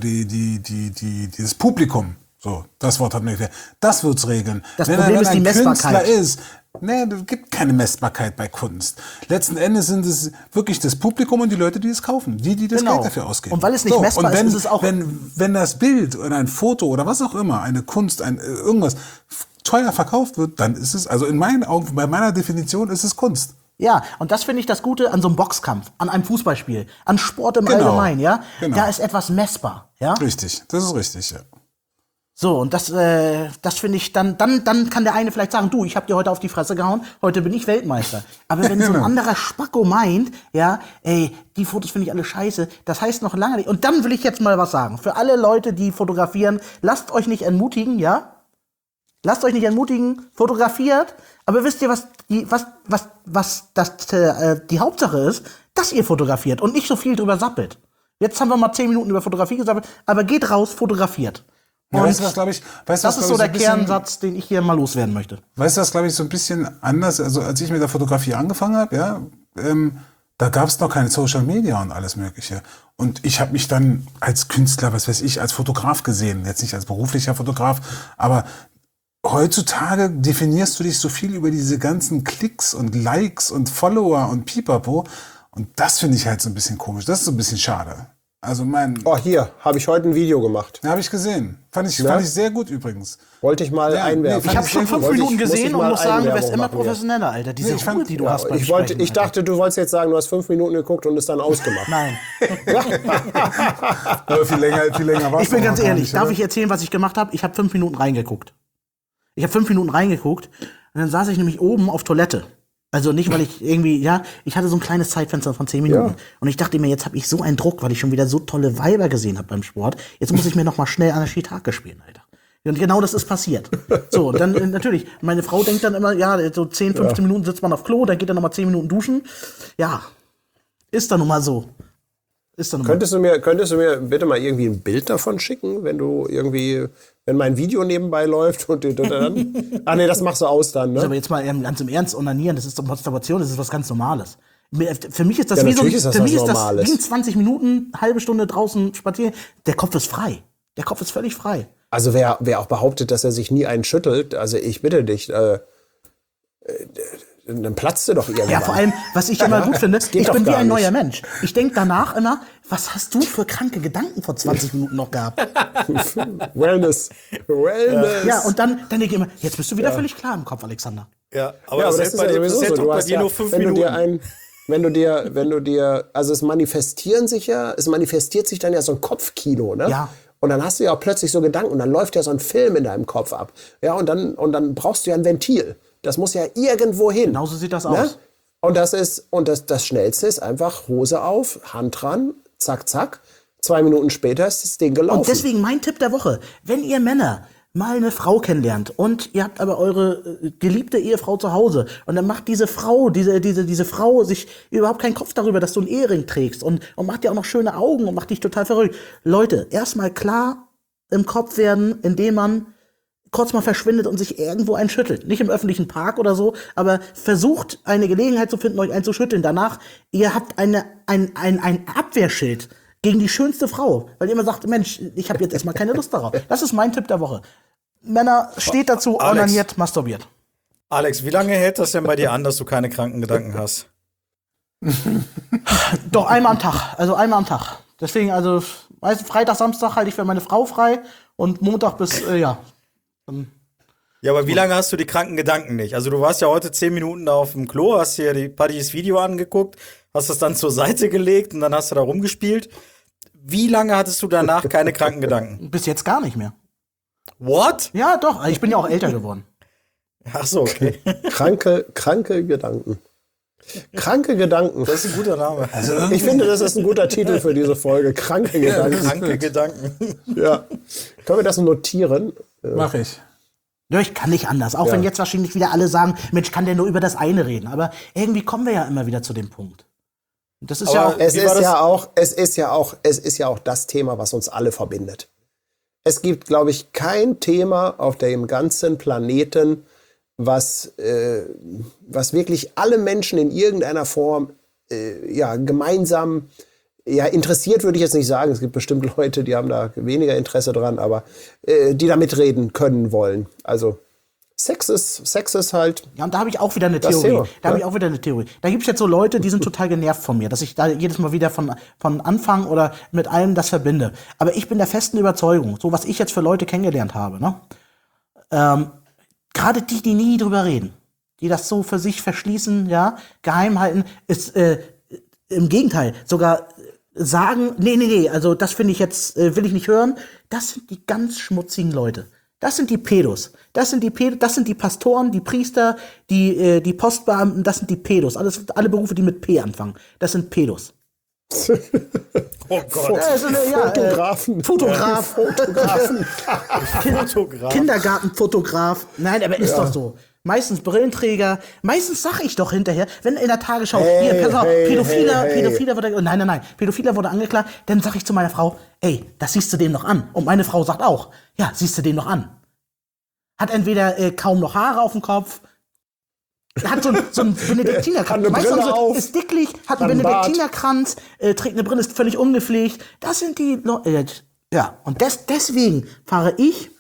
dieses Publikum. So, das Wort hat mir gefällt. Das wird's regeln. Das Wenn Problem er ist dann die ein Messbarkeit. Künstler ist, es gibt keine Messbarkeit bei Kunst. Letzten Endes sind es wirklich das Publikum und die Leute, die es kaufen, die das Genau. Geld dafür ausgeben. Und weil es nicht messbar und wenn, ist, ist es auch- wenn das Bild oder ein Foto oder was auch immer, eine Kunst, irgendwas teuer verkauft wird, dann ist es, also in meinen Augen, bei meiner Definition ist es Kunst. Ja, und das finde ich das Gute an so einem Boxkampf, an einem Fußballspiel, an Sport im Genau. Allgemeinen, ja? Genau. Da ist etwas messbar, ja? Richtig, das ist richtig, ja. So, und das finde ich, dann kann der eine vielleicht sagen, du, ich habe dir heute auf die Fresse gehauen, heute bin ich Weltmeister. Aber wenn so ein anderer Spacko meint, ja, ey, die Fotos finde ich alle scheiße, das heißt noch lange nicht. Und dann will ich jetzt mal was sagen. Für alle Leute, die fotografieren, lasst euch nicht entmutigen, ja? Lasst euch nicht entmutigen, fotografiert, aber wisst ihr, was die Hauptsache ist? Dass ihr fotografiert und nicht so viel drüber sappelt. Jetzt haben wir mal 10 Minuten über Fotografie gesammelt, aber geht raus, fotografiert. Ja, Und weißt du, was, glaube ich, das ist so der Kernsatz, den ich hier mal loswerden möchte. Weißt du, was, glaube ich, so ein bisschen anders, also als ich mit der Fotografie angefangen habe, ja, da gab es noch keine Social Media und alles Mögliche. Und ich habe mich dann als Künstler, was weiß ich, als Fotograf gesehen, jetzt nicht als beruflicher Fotograf, aber heutzutage definierst du dich so viel über diese ganzen Klicks und Likes und Follower und Pipapo. Und das finde ich halt so ein bisschen komisch. Das ist so ein bisschen schade. Also Oh, hier, habe ich heute ein Video gemacht. habe ich gesehen. Fand ich sehr gut übrigens. Wollte ich mal Ja, einwerfen. nee, Ich habe schon 5 Minuten gesehen und muss sagen, du wärst immer Einwerbung machen hier. professioneller, Alter. Diese ich fand- Ruhe, die du hast beim Ich Sprechen, Alter. dachte, du wolltest jetzt sagen, du hast 5 Minuten geguckt und es dann ausgemacht. Nein. Aber viel länger war Ich bin ganz ehrlich, darf oder? ich erzählen, was ich gemacht habe? Ich habe 5 Minuten reingeguckt. Und dann saß ich nämlich oben auf Toilette. Also nicht, weil ich irgendwie, ich hatte so ein kleines Zeitfenster von 10 Minuten. Ja. Und ich dachte mir, jetzt habe ich so einen Druck, weil ich schon wieder so tolle Weiber gesehen habe beim Sport. Jetzt muss ich mir noch mal schnell an der Shiitake spielen, Alter. Und genau das ist passiert. So, und dann natürlich, meine Frau denkt dann immer, so 10, 15 Minuten sitzt man auf Klo, dann geht er noch mal 10 Minuten duschen. Ja, ist dann nun mal so. Könntest du mir bitte mal irgendwie ein Bild davon schicken, wenn mein Video nebenbei läuft und dann. Ach nee, das machst du aus dann, ne? Aber jetzt mal ganz im Ernst, onanieren, das ist doch Masturbation, das ist was ganz Normales. Für mich ist das Ja, wie so natürlich ist das für was mich ist das Normales. wie 20 Minuten, halbe Stunde draußen spazieren. Der Kopf ist frei. Der Kopf ist völlig frei. Also wer auch behauptet, dass er sich nie einen schüttelt, also ich bitte dich, dann platzt du doch irgendwann. Ja, vor allem, was ich immer gut finde, geht ich doch bin wie gar ein nicht. neuer Mensch. Ich denke danach immer, was hast du für kranke Gedanken vor 20 Minuten noch gehabt? Wellness. Ja, und dann denke ich immer, jetzt bist du wieder völlig klar im Kopf, Alexander. Ja, aber Ja, das aber hält bei dir, das hält doch bei dir nur 5 Minuten. Also es manifestiert sich dann ja so ein Kopfkino, ne? Ja. Und dann hast du ja auch plötzlich so Gedanken und dann läuft ja so ein Film in deinem Kopf ab. Ja, und dann brauchst du ja ein Ventil. Das muss ja irgendwo hin. Genauso sieht das Ne? aus. Und das Schnellste ist einfach Hose auf, Hand dran, zack, zack. 2 Minuten später ist das Ding gelaufen. Und deswegen mein Tipp der Woche, wenn ihr Männer mal eine Frau kennenlernt und ihr habt aber eure geliebte Ehefrau zu Hause und dann macht diese Frau, diese Frau sich überhaupt keinen Kopf darüber, dass du einen Ehering trägst und macht dir auch noch schöne Augen und macht dich total verrückt. Leute, erstmal klar im Kopf werden, indem man kurz mal verschwindet und sich irgendwo einschüttelt. Nicht im öffentlichen Park oder so, aber versucht eine Gelegenheit zu finden, euch einzuschütteln. Danach, ihr habt ein Abwehrschild gegen die schönste Frau, weil ihr immer sagt, Mensch, ich habe jetzt erstmal keine Lust darauf. Das ist mein Tipp der Woche. Männer, steht dazu, Alex. onaniert, masturbiert. Alex, wie lange hält das denn bei dir an, dass du keine kranken Gedanken hast? Doch, einmal am Tag. Also einmal am Tag. Deswegen, also Freitag, Samstag halte ich für meine Frau frei und Montag bis, Ja, aber wie lange hast du die kranken Gedanken nicht? Also du warst ja heute 10 Minuten da auf dem Klo, hast dir die Paddys Video angeguckt, hast das dann zur Seite gelegt und dann hast du da rumgespielt. Wie lange hattest du danach keine kranken Gedanken? bis jetzt gar nicht mehr. What? Ja, doch. Ich bin ja auch älter geworden. Ach so, okay. Kranke Gedanken. Kranke Gedanken. Das ist ein guter Name. Ich finde, das ist ein guter Titel für diese Folge. Kranke Gedanken. Kranke Gedanken. Ja. Können wir das notieren? Mach ich. Ja, ich kann nicht anders. Auch wenn jetzt wahrscheinlich wieder alle sagen, Mensch, kann der nur über das eine reden. Aber irgendwie kommen wir ja immer wieder zu dem Punkt. Und das ist ja auch. Es Wie war ist ja auch das Thema, was uns alle verbindet. Es gibt, glaube ich, kein Thema auf dem ganzen Planeten, was wirklich alle Menschen in irgendeiner Form gemeinsam interessiert, würde ich jetzt nicht sagen. Es gibt bestimmt Leute, die haben da weniger Interesse dran, aber die da mitreden können wollen. Also Sex ist halt. Ja, und da habe ich auch wieder eine Das Theorie. Thema, Da gibt es jetzt so Leute, die sind total genervt von mir, dass ich da jedes Mal wieder von Anfang oder mit allem das verbinde. Aber ich bin der festen Überzeugung, so was ich jetzt für Leute kennengelernt habe, ne? Gerade die nie drüber reden, die das so für sich verschließen, geheim halten, ist im Gegenteil sogar sagen, nee, also das finde ich jetzt, will ich nicht hören. Das sind die ganz schmutzigen Leute. Das sind die Pedos. Das sind die Pastoren, die Priester, die Postbeamten, das sind die Pedos. Alle Berufe, die mit P anfangen. Das sind Pedos. Oh Gott. Fotografen. Fotografen. Fotograf. Kindergartenfotograf. Nein, aber ist doch so. meistens Brillenträger, meistens sag ich doch hinterher, wenn in der Tagesschau, hier, pass auf, Pädophiler wurde, nein, Pädophiler wurde angeklagt, dann sag ich zu meiner Frau, ey, das siehst du dem noch an. Und meine Frau sagt auch, ja, siehst du dem noch an. Hat entweder kaum noch Haare auf dem Kopf, hat so ein Benediktinerkranz, Hat eine Brille auf, ist dicklich, hat einen Benediktinerkranz, trägt eine Brille, ist völlig ungepflegt. Das sind die Leute, ja, und deswegen fahre ich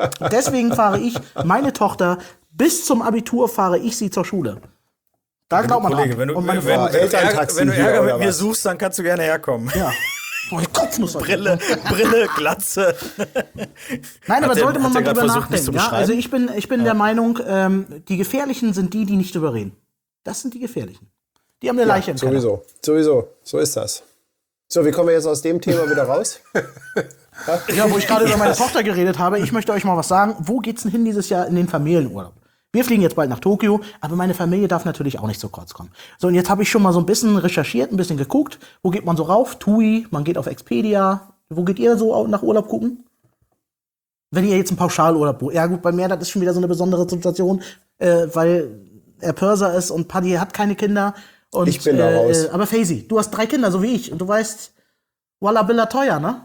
meine Tochter bis zum Abitur fahre ich sie zur Schule. Da glaubt man Kollege, dran. wenn du, Und meine wenn, Frau, wenn, du Ärger, wenn du hier, Ärger oder mit mir was? suchst, dann kannst du gerne herkommen. ja. Mein Kopf muss Brille, Glatze. Nein, aber Hat der- sollte man hat mal der grad drüber versucht, mich zu nachdenken. Ja? Also beschreiben? ich bin der Meinung, die Gefährlichen sind die nicht überreden. Das sind die Gefährlichen. Die haben eine Leiche im Keller. Sowieso. So ist das. So, wie kommen wir jetzt aus dem Thema wieder raus? Ja, wo ich gerade über meine Tochter geredet habe, ich möchte euch mal was sagen. Wo geht's denn hin dieses Jahr in den Familienurlaub? Wir fliegen jetzt bald nach Tokio, aber meine Familie darf natürlich auch nicht so kurz kommen. So, und jetzt habe ich schon mal so ein bisschen recherchiert, ein bisschen geguckt. Wo geht man so rauf? TUI, man geht auf Expedia. Wo geht ihr so nach Urlaub gucken? Wenn ihr jetzt einen Pauschalurlaub bucht. Ja gut, bei mir, das ist schon wieder so eine besondere Situation, weil er Pörser ist und Paddy hat keine Kinder. Und, Ich bin da raus. Aber Faisy, du hast 3 Kinder, so wie ich. Und du weißt, Walla Billa teuer, ne?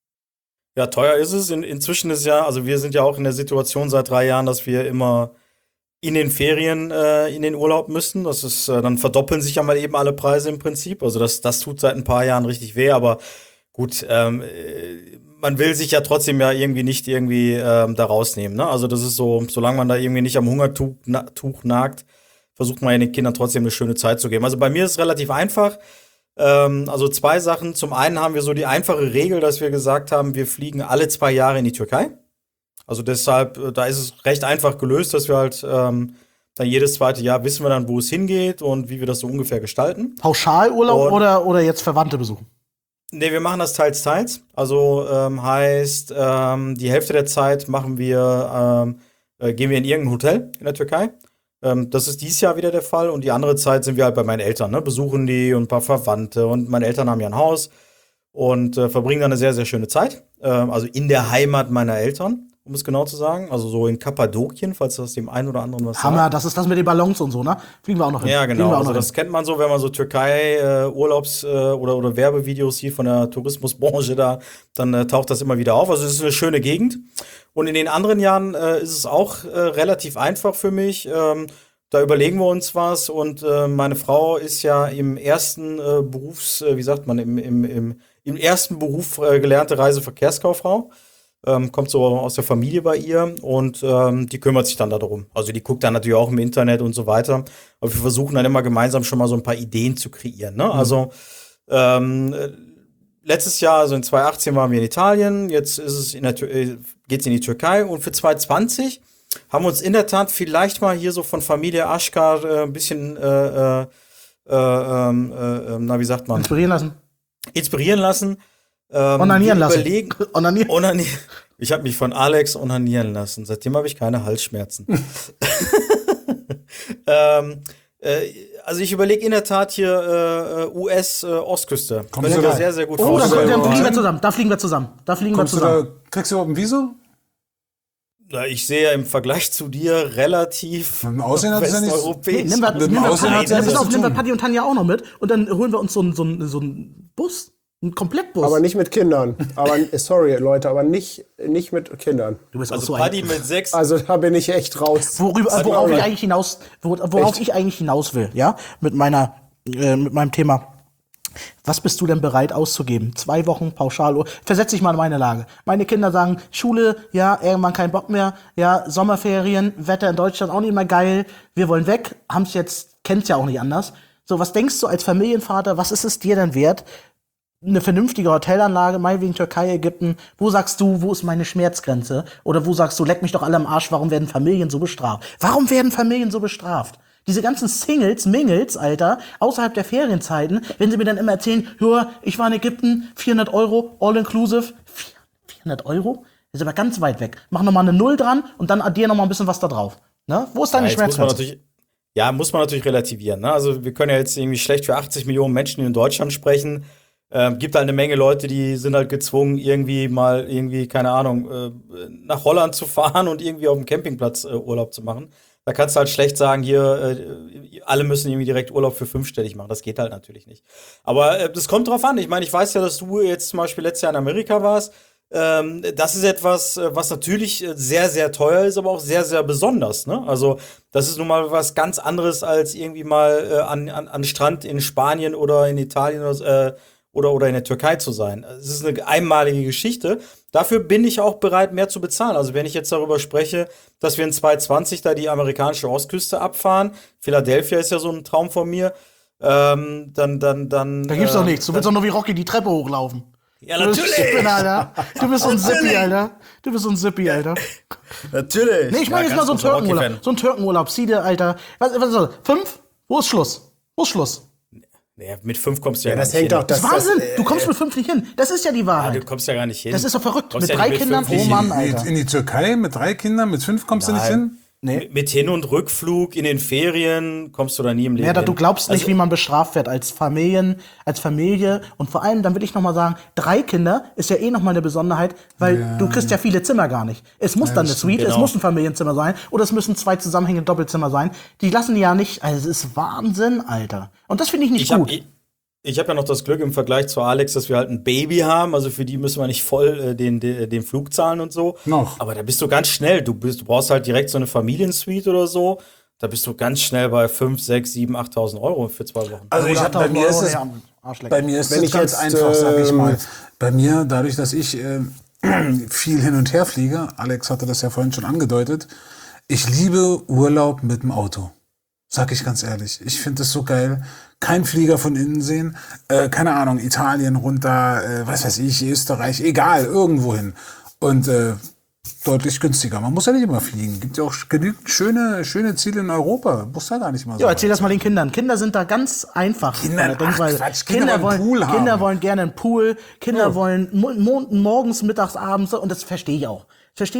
Ja, teuer ist es. Inzwischen ist ja, also wir sind ja auch in der Situation seit 3 Jahren, dass wir immer in den Ferien in den Urlaub müssen. Das ist, dann verdoppeln sich ja mal eben alle Preise im Prinzip. Also das tut seit ein paar Jahren richtig weh, aber gut, man will sich ja trotzdem ja irgendwie nicht irgendwie da rausnehmen. Ne? Also das ist so, solange man da irgendwie nicht am Hungertuch nagt, versucht man ja den Kindern trotzdem eine schöne Zeit zu geben. Also bei mir ist es relativ einfach. Also 2 Sachen. Zum einen haben wir so die einfache Regel, dass wir gesagt haben, wir fliegen alle 2 Jahre in die Türkei. Also deshalb, da ist es recht einfach gelöst, dass wir halt dann jedes zweite Jahr wissen wir dann, wo es hingeht und wie wir das so ungefähr gestalten. Pauschalurlaub Und- oder jetzt Verwandte besuchen? Nee, wir machen das teils, teils. Also heißt, die Hälfte der Zeit gehen wir in irgendein Hotel in der Türkei. Das ist dieses Jahr wieder der Fall. Und die andere Zeit sind wir halt bei meinen Eltern, ne? Besuchen die und ein paar Verwandte. Und meine Eltern haben ja ein Haus und verbringen dann eine sehr, sehr schöne Zeit. Also in der Heimat meiner Eltern, um es genau zu sagen. Also so in Kappadokien, falls das dem einen oder anderen was sagt. Hammer, das ist das mit den Ballons und so, ne? Fliegen wir auch noch hin. Ja, Fliegen genau. wir auch Also noch das kennt man so, wenn man so Türkei-Urlaubs- oder Werbevideos sieht von der Tourismusbranche da, dann taucht das immer wieder auf. Also es ist eine schöne Gegend. Und in den anderen Jahren ist es auch relativ einfach für mich. Da überlegen wir uns was. Und meine Frau ist ja im ersten im ersten Beruf gelernte Reiseverkehrskauffrau. Kommt so aus der Familie bei ihr und die kümmert sich dann darum. Also die guckt dann natürlich auch im Internet und so weiter. Aber wir versuchen dann immer gemeinsam schon mal so ein paar Ideen zu kreieren. Ne? Also letztes Jahr, also in 2018 waren wir in Italien, jetzt ist es geht's in die Türkei und für 2020 haben wir uns in der Tat vielleicht mal hier so von Familie Aschkar ein bisschen, wie sagt man? Inspirieren lassen. Onanieren lassen. Onanieren. Ich habe mich von Alex onanieren lassen. Seitdem habe ich keine Halsschmerzen. Also ich überlege in der Tat hier US-Ostküste. Kommst du mir da? sehr, sehr gut Oh, da vorstellen. fliegen wir zusammen. Da fliegen wir Kommst du zusammen. da, kriegst du überhaupt ein Visum? Na, ich sehe ja im Vergleich zu dir relativ Mit dem Aussehen hat es ja nichts- westeuropäisch. Nimm wir Mit dem Aussehen hat's ja nichts zu tun. Paddy und Tanja auch noch mit und dann holen wir uns so einen Bus, einen Komplettbus. Aber nicht mit Kindern. Aber sorry, Leute, aber nicht mit Kindern. Du bist auch Also so Paddy ein. mit 6. Also da bin ich echt raus. Worauf ich eigentlich hinaus will, ja, mit meinem Thema. Was bist du denn bereit auszugeben? 2 Wochen Pauschal. Versetz dich mal in meine Lage. Meine Kinder sagen, Schule, ja, irgendwann kein Bock mehr. Ja, Sommerferien, Wetter in Deutschland auch nicht mehr geil. Wir wollen weg, kennt's ja auch nicht anders. So, was denkst du als Familienvater, was ist es dir denn wert? Eine vernünftige Hotelanlage, meinetwegen Türkei, Ägypten. Wo sagst du, wo ist meine Schmerzgrenze? Oder wo sagst du, leck mich doch alle am Arsch, warum werden Familien so bestraft? Warum werden Familien so bestraft? Diese ganzen Mingles, Alter, außerhalb der Ferienzeiten, wenn sie mir dann immer erzählen, ja, ich war in Ägypten, 400 €, all inclusive. 400 €? Das ist aber ganz weit weg. Mach noch mal eine 0 dran und dann addier noch mal ein bisschen was da drauf. Ne? Wo ist deine Schmerzgrenze? Muss man natürlich relativieren. Ne? Also wir können ja jetzt irgendwie schlecht für 80 Millionen Menschen in Deutschland sprechen. Gibt halt eine Menge Leute, die sind halt gezwungen, keine Ahnung, nach Holland zu fahren und irgendwie auf dem Campingplatz Urlaub zu machen. Da kannst du halt schlecht sagen, hier, alle müssen irgendwie direkt Urlaub für 5-stellig machen. Das geht halt natürlich nicht. Aber das kommt drauf an. Ich meine, ich weiß ja, dass du jetzt zum Beispiel letztes Jahr in Amerika warst. Das ist etwas, was natürlich sehr, sehr teuer ist, aber auch sehr, sehr besonders. Ne? Also das ist nun mal was ganz anderes als irgendwie mal an Strand in Spanien oder in Italien oder in der Türkei zu sein. Es ist eine einmalige Geschichte. Dafür bin ich auch bereit, mehr zu bezahlen. Also wenn ich jetzt darüber spreche, dass wir in 2020 da die amerikanische Ostküste abfahren, Philadelphia ist ja so ein Traum von mir, dann. Da gibt's doch nichts. Du willst doch nur wie Rocky die Treppe hochlaufen. Ja, Du bist natürlich. Zippen, Alter. Du bist so ein Zippy, Alter. Du bist so ein Zippy, Alter. Natürlich. Nee, ich meine jetzt mal so einen Türkenurlaub. So einen Türkenurlaub. Zieh dir, Alter. Was ist das? 5? Wo ist Schluss? Wo ist Schluss? Nee, mit 5 kommst du ja, Ja, gar das nicht hängt hin. doch. Das ist Wahnsinn. Du kommst mit 5 nicht hin. Das ist ja die Ja, Wahrheit. du kommst ja gar nicht hin. Das ist doch verrückt. Kommst Mit ja 3 nicht mit Kindern 5 pro nicht Mann, Alter. In die Türkei mit 3 Kindern, mit 5 kommst du nicht hin? Nee. Mit Hin- und Rückflug in den Ferien kommst du da nie im Leben Ja, du hin. glaubst nicht, Also, wie man bestraft wird als Familie. Und vor allem, dann will ich noch mal sagen, 3 Kinder ist ja eh noch mal eine Besonderheit, weil du kriegst ja viele Zimmer gar nicht. Es muss dann eine Suite, es genau. muss ein Familienzimmer sein oder es müssen 2 zusammenhängende Doppelzimmer sein. Die lassen die ja nicht, also es ist Wahnsinn, Alter. Und das finde ich nicht gut. Ich hab ja noch das Glück im Vergleich zu Alex, dass wir halt ein Baby haben. Also für die müssen wir nicht voll den Flug zahlen und so. Noch. Aber da bist du ganz schnell. Du brauchst halt direkt so eine Familiensuite oder so. Da bist du ganz schnell bei 5, 6, 7, 8.000 Euro für 2 Wochen. Also ich hab, bei mir ist es, bei mir ist Wenn es ich ganz jetzt, einfach, sag ich mal. Bei mir, dadurch, dass ich viel hin und her fliege, Alex hatte das ja vorhin schon angedeutet, ich liebe Urlaub mit dem Auto. Sag ich ganz ehrlich. Ich finde es so geil. Kein Flieger von innen sehen. Keine Ahnung, Italien runter, was weiß ich, Österreich, egal, irgendwo hin. Und deutlich günstiger. Man muss ja nicht immer fliegen. Gibt ja auch genügend schöne Ziele in Europa. Muss ja gar nicht mal so. Ja, erzähl das mal den Kindern. Kinder sind da ganz einfach. Kinder- bei der Denkweise. ach Quatsch, Kinder wollen einen Pool haben. Kinder wollen gerne einen Pool. Kinder wollen morgens, mittags, abends. Und das verstehe ich auch.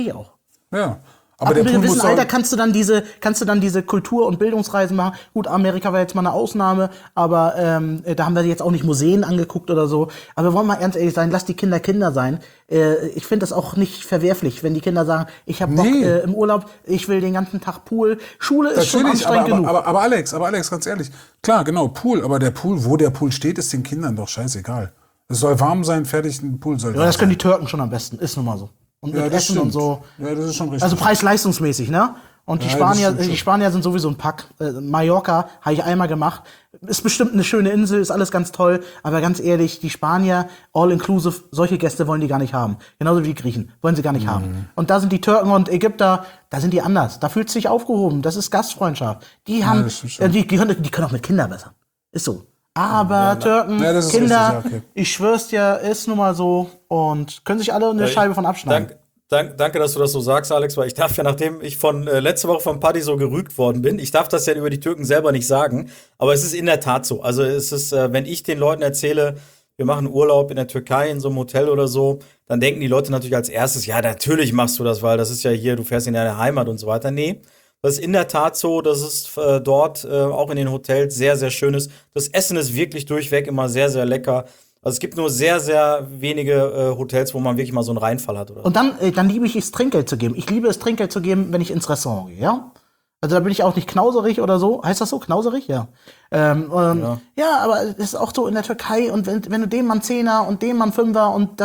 Ja. Aber Aber der ab Pool einem muss gewissen doch, Alter kannst du dann diese Kultur- und Bildungsreisen machen. Gut, Amerika war jetzt mal eine Ausnahme, aber da haben wir jetzt auch nicht Museen angeguckt oder so. Aber wir wollen mal ernst ehrlich sein, lass die Kinder Kinder sein. Ich finde das auch nicht verwerflich, wenn die Kinder sagen, ich habe Bock Nee. im Urlaub, ich will den ganzen Tag Pool. Schule ist schon natürlich, anstrengend genug. aber Alex, ganz ehrlich. Klar, genau, Pool. Aber der Pool, wo der Pool steht, ist den Kindern doch scheißegal. Es soll warm sein, fertig, ein Pool soll Ja, warm das können sein. die Türken schon am besten, ist nun mal so. Und Ja, mit das Essen und stimmt. so. Ja, das ist schon richtig. Also preis-leistungsmäßig, ne? Und die Ja, das Spanier, stimmt schon. die Spanier sind sowieso ein Pack. Mallorca habe ich einmal gemacht. Ist bestimmt eine schöne Insel, ist alles ganz toll. Aber ganz ehrlich, die Spanier, all-inclusive, solche Gäste wollen die gar nicht haben. Genauso wie die Griechen, wollen sie gar nicht haben. Und da sind die Türken und Ägypter, da sind die anders. Da fühlt sich aufgehoben. Das ist Gastfreundschaft. Die haben, das stimmt schon. die können auch mit Kindern besser. Ist so. Aber Türken, Ja, das ist Kinder, richtig, ja, okay. ich schwör's dir, ist nun mal so. Und können sich alle eine Scheibe von abschneiden. Danke, dass du das so sagst, Alex, weil ich darf ja, nachdem ich letzte Woche von Paddy so gerügt worden bin, ich darf das ja über die Türken selber nicht sagen, aber es ist in der Tat so. Also es ist, wenn ich den Leuten erzähle, wir machen Urlaub in der Türkei in so einem Hotel oder so, dann denken die Leute natürlich als erstes, ja, natürlich machst du das, weil das ist ja hier, du fährst in deine Heimat und so weiter. Nee, das ist in der Tat so, dass es dort auch in den Hotels sehr, sehr schön ist. Das Essen ist wirklich durchweg immer sehr, sehr lecker. Also es gibt nur sehr, sehr wenige Hotels, wo man wirklich mal so einen Reinfall hat. Oder so. Und dann liebe ich es, Trinkgeld zu geben. Ich liebe es, Trinkgeld zu geben, wenn ich ins Restaurant gehe, ja? Also da bin ich auch nicht knauserig oder so. Heißt das so? Knauserig? Ja. Ja, aber es ist auch so in der Türkei. Und wenn du dem Mann Zehner und dem Mann Fünfer und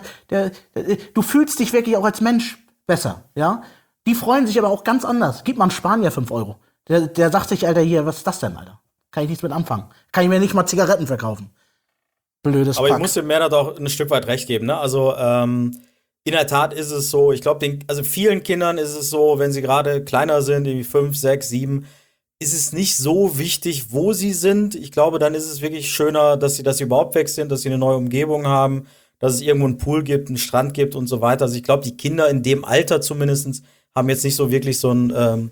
du fühlst dich wirklich auch als Mensch besser, ja? Die freuen sich aber auch ganz anders. Gib mal einen Spanier 5 Euro. Der sagt sich, Alter, hier, was ist das denn, Alter? Kann ich nichts mit anfangen. Kann ich mir nicht mal Zigaretten verkaufen. Blödes Aber Pack. ich muss dem Mehrdat auch ein Stück weit recht geben, ne? Also, in der Tat ist es so, ich glaube, also vielen Kindern ist es so, wenn sie gerade kleiner sind, irgendwie 5, 6, 7, ist es nicht so wichtig, wo sie sind. Ich glaube, dann ist es wirklich schöner, dass sie überhaupt weg sind, dass sie eine neue Umgebung haben, dass es irgendwo einen Pool gibt, einen Strand gibt und so weiter. Also ich glaube, die Kinder in dem Alter zumindest haben jetzt nicht so wirklich so einen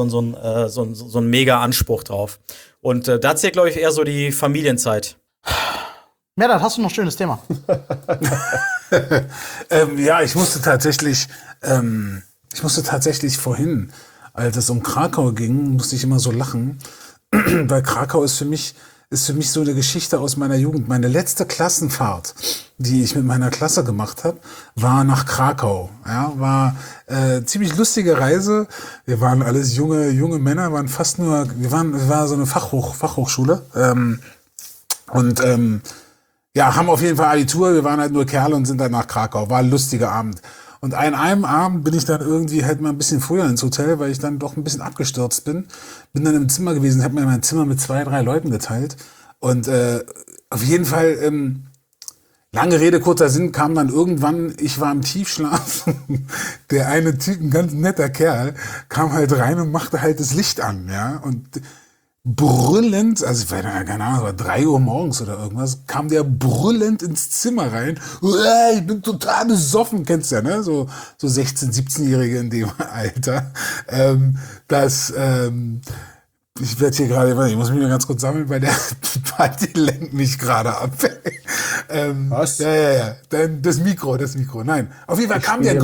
mega Anspruch drauf. Und da zählt, glaube ich, eher so die Familienzeit. Mehrdat, hast du noch ein schönes Thema? Ja, ich musste tatsächlich vorhin, als es um Krakau ging, musste ich immer so lachen, weil Krakau ist für mich so eine Geschichte aus meiner Jugend. Meine letzte Klassenfahrt die ich mit meiner Klasse gemacht habe, war nach Krakau. Ja, war ziemlich lustige Reise. Wir waren alles junge Männer, waren fast nur, wir war so eine Fachhochschule. Ja, haben auf jeden Fall Abitur, wir waren halt nur Kerle und sind dann nach Krakau. War ein lustiger Abend. Und an einem Abend bin ich dann irgendwie halt mal ein bisschen früher ins Hotel, weil ich dann doch ein bisschen abgestürzt bin. Bin dann im Zimmer gewesen, habe mir mein Zimmer mit 2, 3 Leuten geteilt. Und auf jeden Fall, lange Rede, kurzer Sinn, kam dann irgendwann, ich war im Tiefschlaf, der eine Typ, ein ganz netter Kerl, kam halt rein und machte halt das Licht an, ja. Und brüllend, also ich weiß nicht, keine Ahnung, es war 3 Uhr morgens oder irgendwas, kam der brüllend ins Zimmer rein. Ich bin total besoffen, kennst du ja, ne? So 16-, 17-Jährige in dem Alter. Ich werde hier gerade, ich muss mich mal ganz kurz sammeln, weil der Party lenkt mich gerade ab. Was? Ja. Das Mikro. Nein. Auf jeden Fall kam der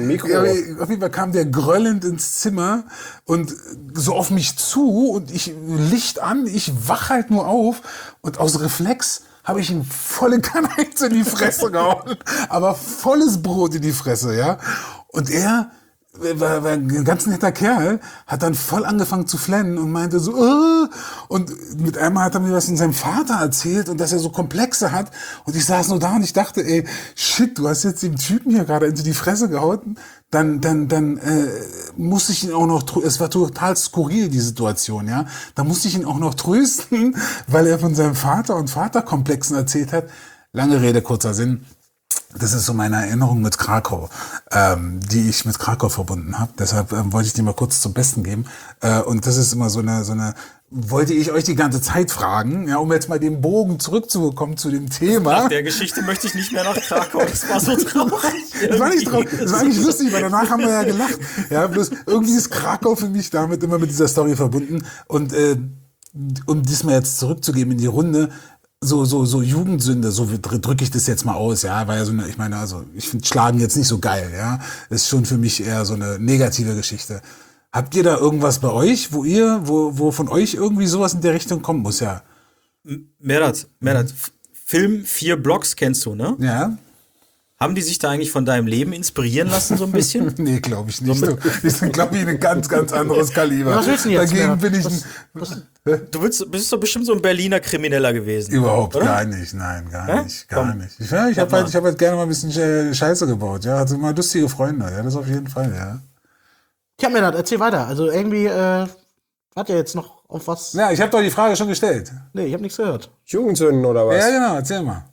gröllend ins Zimmer und so auf mich zu und ich Licht an, ich wach halt nur auf und aus Reflex habe ich ihm volle Kanne in die Fresse gehauen. Aber volles Brot in die Fresse, ja. Und er war ein ganz netter Kerl, hat dann voll angefangen zu flennen und meinte so, und mit einmal hat er mir was von seinem Vater erzählt und dass er so Komplexe hat und ich saß nur da und ich dachte, ey, shit, du hast jetzt dem Typen hier gerade into die Fresse gehauen, dann musste ich ihn auch noch, es war total skurril, die Situation, ja, da musste ich ihn auch noch trösten, weil er von seinem Vater und Vaterkomplexen erzählt hat. Lange Rede, kurzer Sinn. Das ist so meine Erinnerung mit Krakau, die ich mit Krakau verbunden habe. Deshalb wollte ich die mal kurz zum Besten geben. Und das ist immer so eine, wollte ich euch die ganze Zeit fragen, ja, um jetzt mal den Bogen zurückzubekommen zu dem Thema. Nach der Geschichte möchte ich nicht mehr nach Krakau. Das war so traurig. Das war nicht traurig, das war eigentlich lustig, weil danach haben wir ja gelacht. Ja, bloß irgendwie ist Krakau für mich damit immer mit dieser Story verbunden. Und um diesmal jetzt zurückzugeben in die Runde, so Jugendsünde, so drücke ich das jetzt mal aus, ja, weil ja so eine, ich meine, also ich finde Schlagen jetzt nicht so geil, ja, das ist schon für mich eher so eine negative Geschichte. Habt ihr da irgendwas bei euch, wo von euch irgendwie sowas in der Richtung kommen muss, ja? Merat, Film 4 Blocks kennst du, ne? Ja. Haben die sich da eigentlich von deinem Leben inspirieren lassen, so ein bisschen? Nee, glaube ich nicht. Die sind, glaube ich, ein ganz anderes Kaliber. Was willst du denn jetzt? Dagegen bin ich Du bist doch bestimmt so ein Berliner Krimineller gewesen. überhaupt oder? gar nicht, nein, gar Hä? nicht, gar Komm. nicht. Ich habe halt gerne mal ein bisschen Scheiße gebaut, ja, hatte mal lustige Freunde, ja, das auf jeden Fall, ja. Tja, Männer, erzähl weiter. Also irgendwie, hat er jetzt noch auf was? Ja, ich habe doch die Frage schon gestellt. Nee, ich habe nichts gehört. Jugendsünden oder was? Ja, genau, erzähl mal.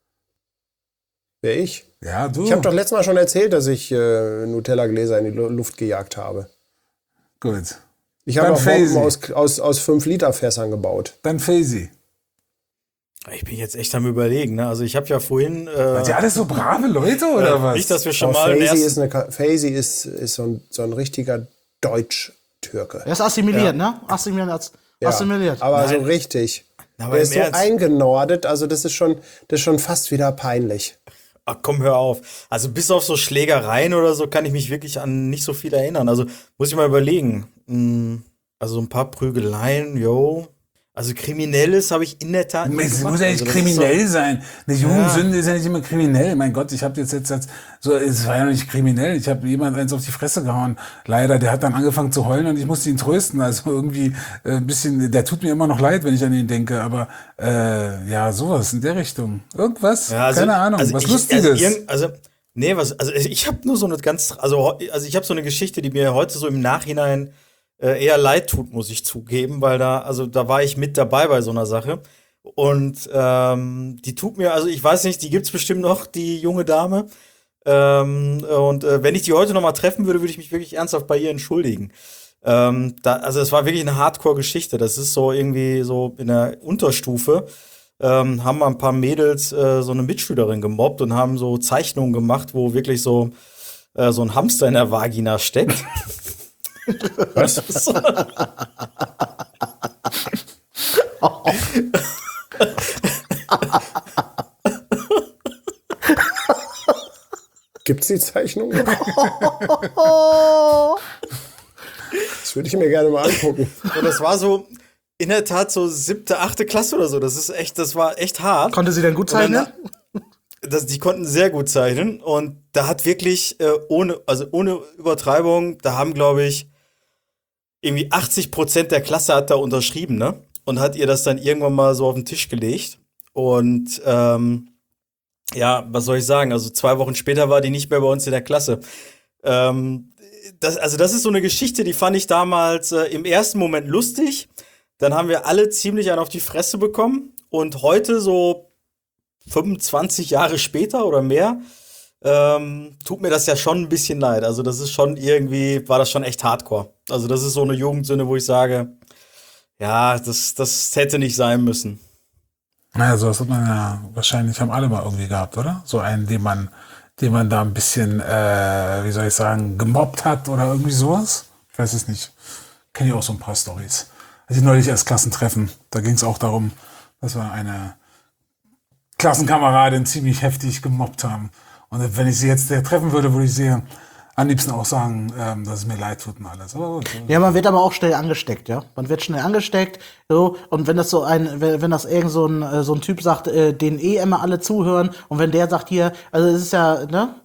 Wer ich? Ja, du. Ich habe doch letztes Mal schon erzählt, dass ich Nutella-Gläser in die Luft gejagt habe. Gut. Ich habe Dann auch Bomben Faisy. aus 5-Liter-Fässern gebaut. Dann Faisy. Ich bin jetzt echt am Überlegen, ne? Also ich habe ja vorhin Seid ihr alles so brave Leute oder was? nicht, dass wir schon Aber mal Faisy ist so ein richtiger Deutsch-Türke. Er ist assimiliert, ne? Assimiliert. Aber so richtig. Aber Er im ist so Ernst? eingenordet, also das ist schon fast wieder peinlich. Ach komm, hör auf. Also bis auf so Schlägereien oder so kann ich mich wirklich an nicht so viel erinnern. Also muss ich mal überlegen. Also ein paar Prügeleien, yo. Also Kriminelles habe ich in der Tat nicht Es gemacht. muss ja nicht Also das ist kriminell sein. Eine Jugendsünde ist ja nicht immer kriminell. Mein Gott, ich habe jetzt so, es war ja nicht kriminell. Ich habe jemand eins auf die Fresse gehauen. Leider, der hat dann angefangen zu heulen und ich musste ihn trösten. Also irgendwie ein bisschen, der tut mir immer noch leid, wenn ich an ihn denke. Aber ja, sowas in der Richtung. Irgendwas? Ja, also- Keine Ahnung. also was ich- Lustiges. Ich habe nur so eine ich habe so eine Geschichte, die mir heute so im Nachhinein eher leid tut, muss ich zugeben, weil da war ich mit dabei bei so einer Sache. Und die tut mir, also ich weiß nicht, die gibt's bestimmt noch, die junge Dame. Wenn ich die heute noch mal treffen würde, würde ich mich wirklich ernsthaft bei ihr entschuldigen. Also es war wirklich eine Hardcore-Geschichte. Das ist so irgendwie so in der Unterstufe. Haben mal ein paar Mädels so eine Mitschülerin gemobbt und haben so Zeichnungen gemacht, wo wirklich so ein Hamster in der Vagina steckt. Was? Gibt's die Zeichnung? Das würde ich mir gerne mal angucken. Und das war so in der Tat so 7., 8. Klasse oder so. Das war echt hart. Konnte sie denn gut Und dann- zeichnen? die konnten sehr gut zeichnen und da hat wirklich ohne Übertreibung, da haben, glaube ich, irgendwie 80% der Klasse hat da unterschrieben, ne? Und hat ihr das dann irgendwann mal so auf den Tisch gelegt. Und ja, was soll ich sagen? Also 2 Wochen später war die nicht mehr bei uns in der Klasse. Das ist so eine Geschichte, die fand ich damals im ersten Moment lustig. Dann haben wir alle ziemlich einen auf die Fresse bekommen. Und heute, so 25 Jahre später oder mehr, tut mir das ja schon ein bisschen leid. Also das ist schon irgendwie, war das schon echt hardcore. Also das ist so eine Jugendsünde, wo ich sage, ja, das hätte nicht sein müssen. Naja, sowas hat man ja wahrscheinlich, haben alle mal irgendwie gehabt, oder? So einen, den man da ein bisschen, wie soll ich sagen, gemobbt hat oder irgendwie sowas. Ich weiß es nicht. Kenne ich auch so ein paar Storys. Also neulich erst Klassentreffen, da ging es auch darum, dass wir eine Klassenkameradin ziemlich heftig gemobbt haben. Und wenn ich sie jetzt treffen würde, würde ich sie am liebsten auch sagen, dass es mir leid tut und alles. Aber gut. Ja, man wird aber auch schnell angesteckt, ja. Man wird schnell angesteckt, so, und wenn das wenn das irgend so ein Typ sagt, den immer alle zuhören, und wenn der sagt hier, also es ist ja, ne?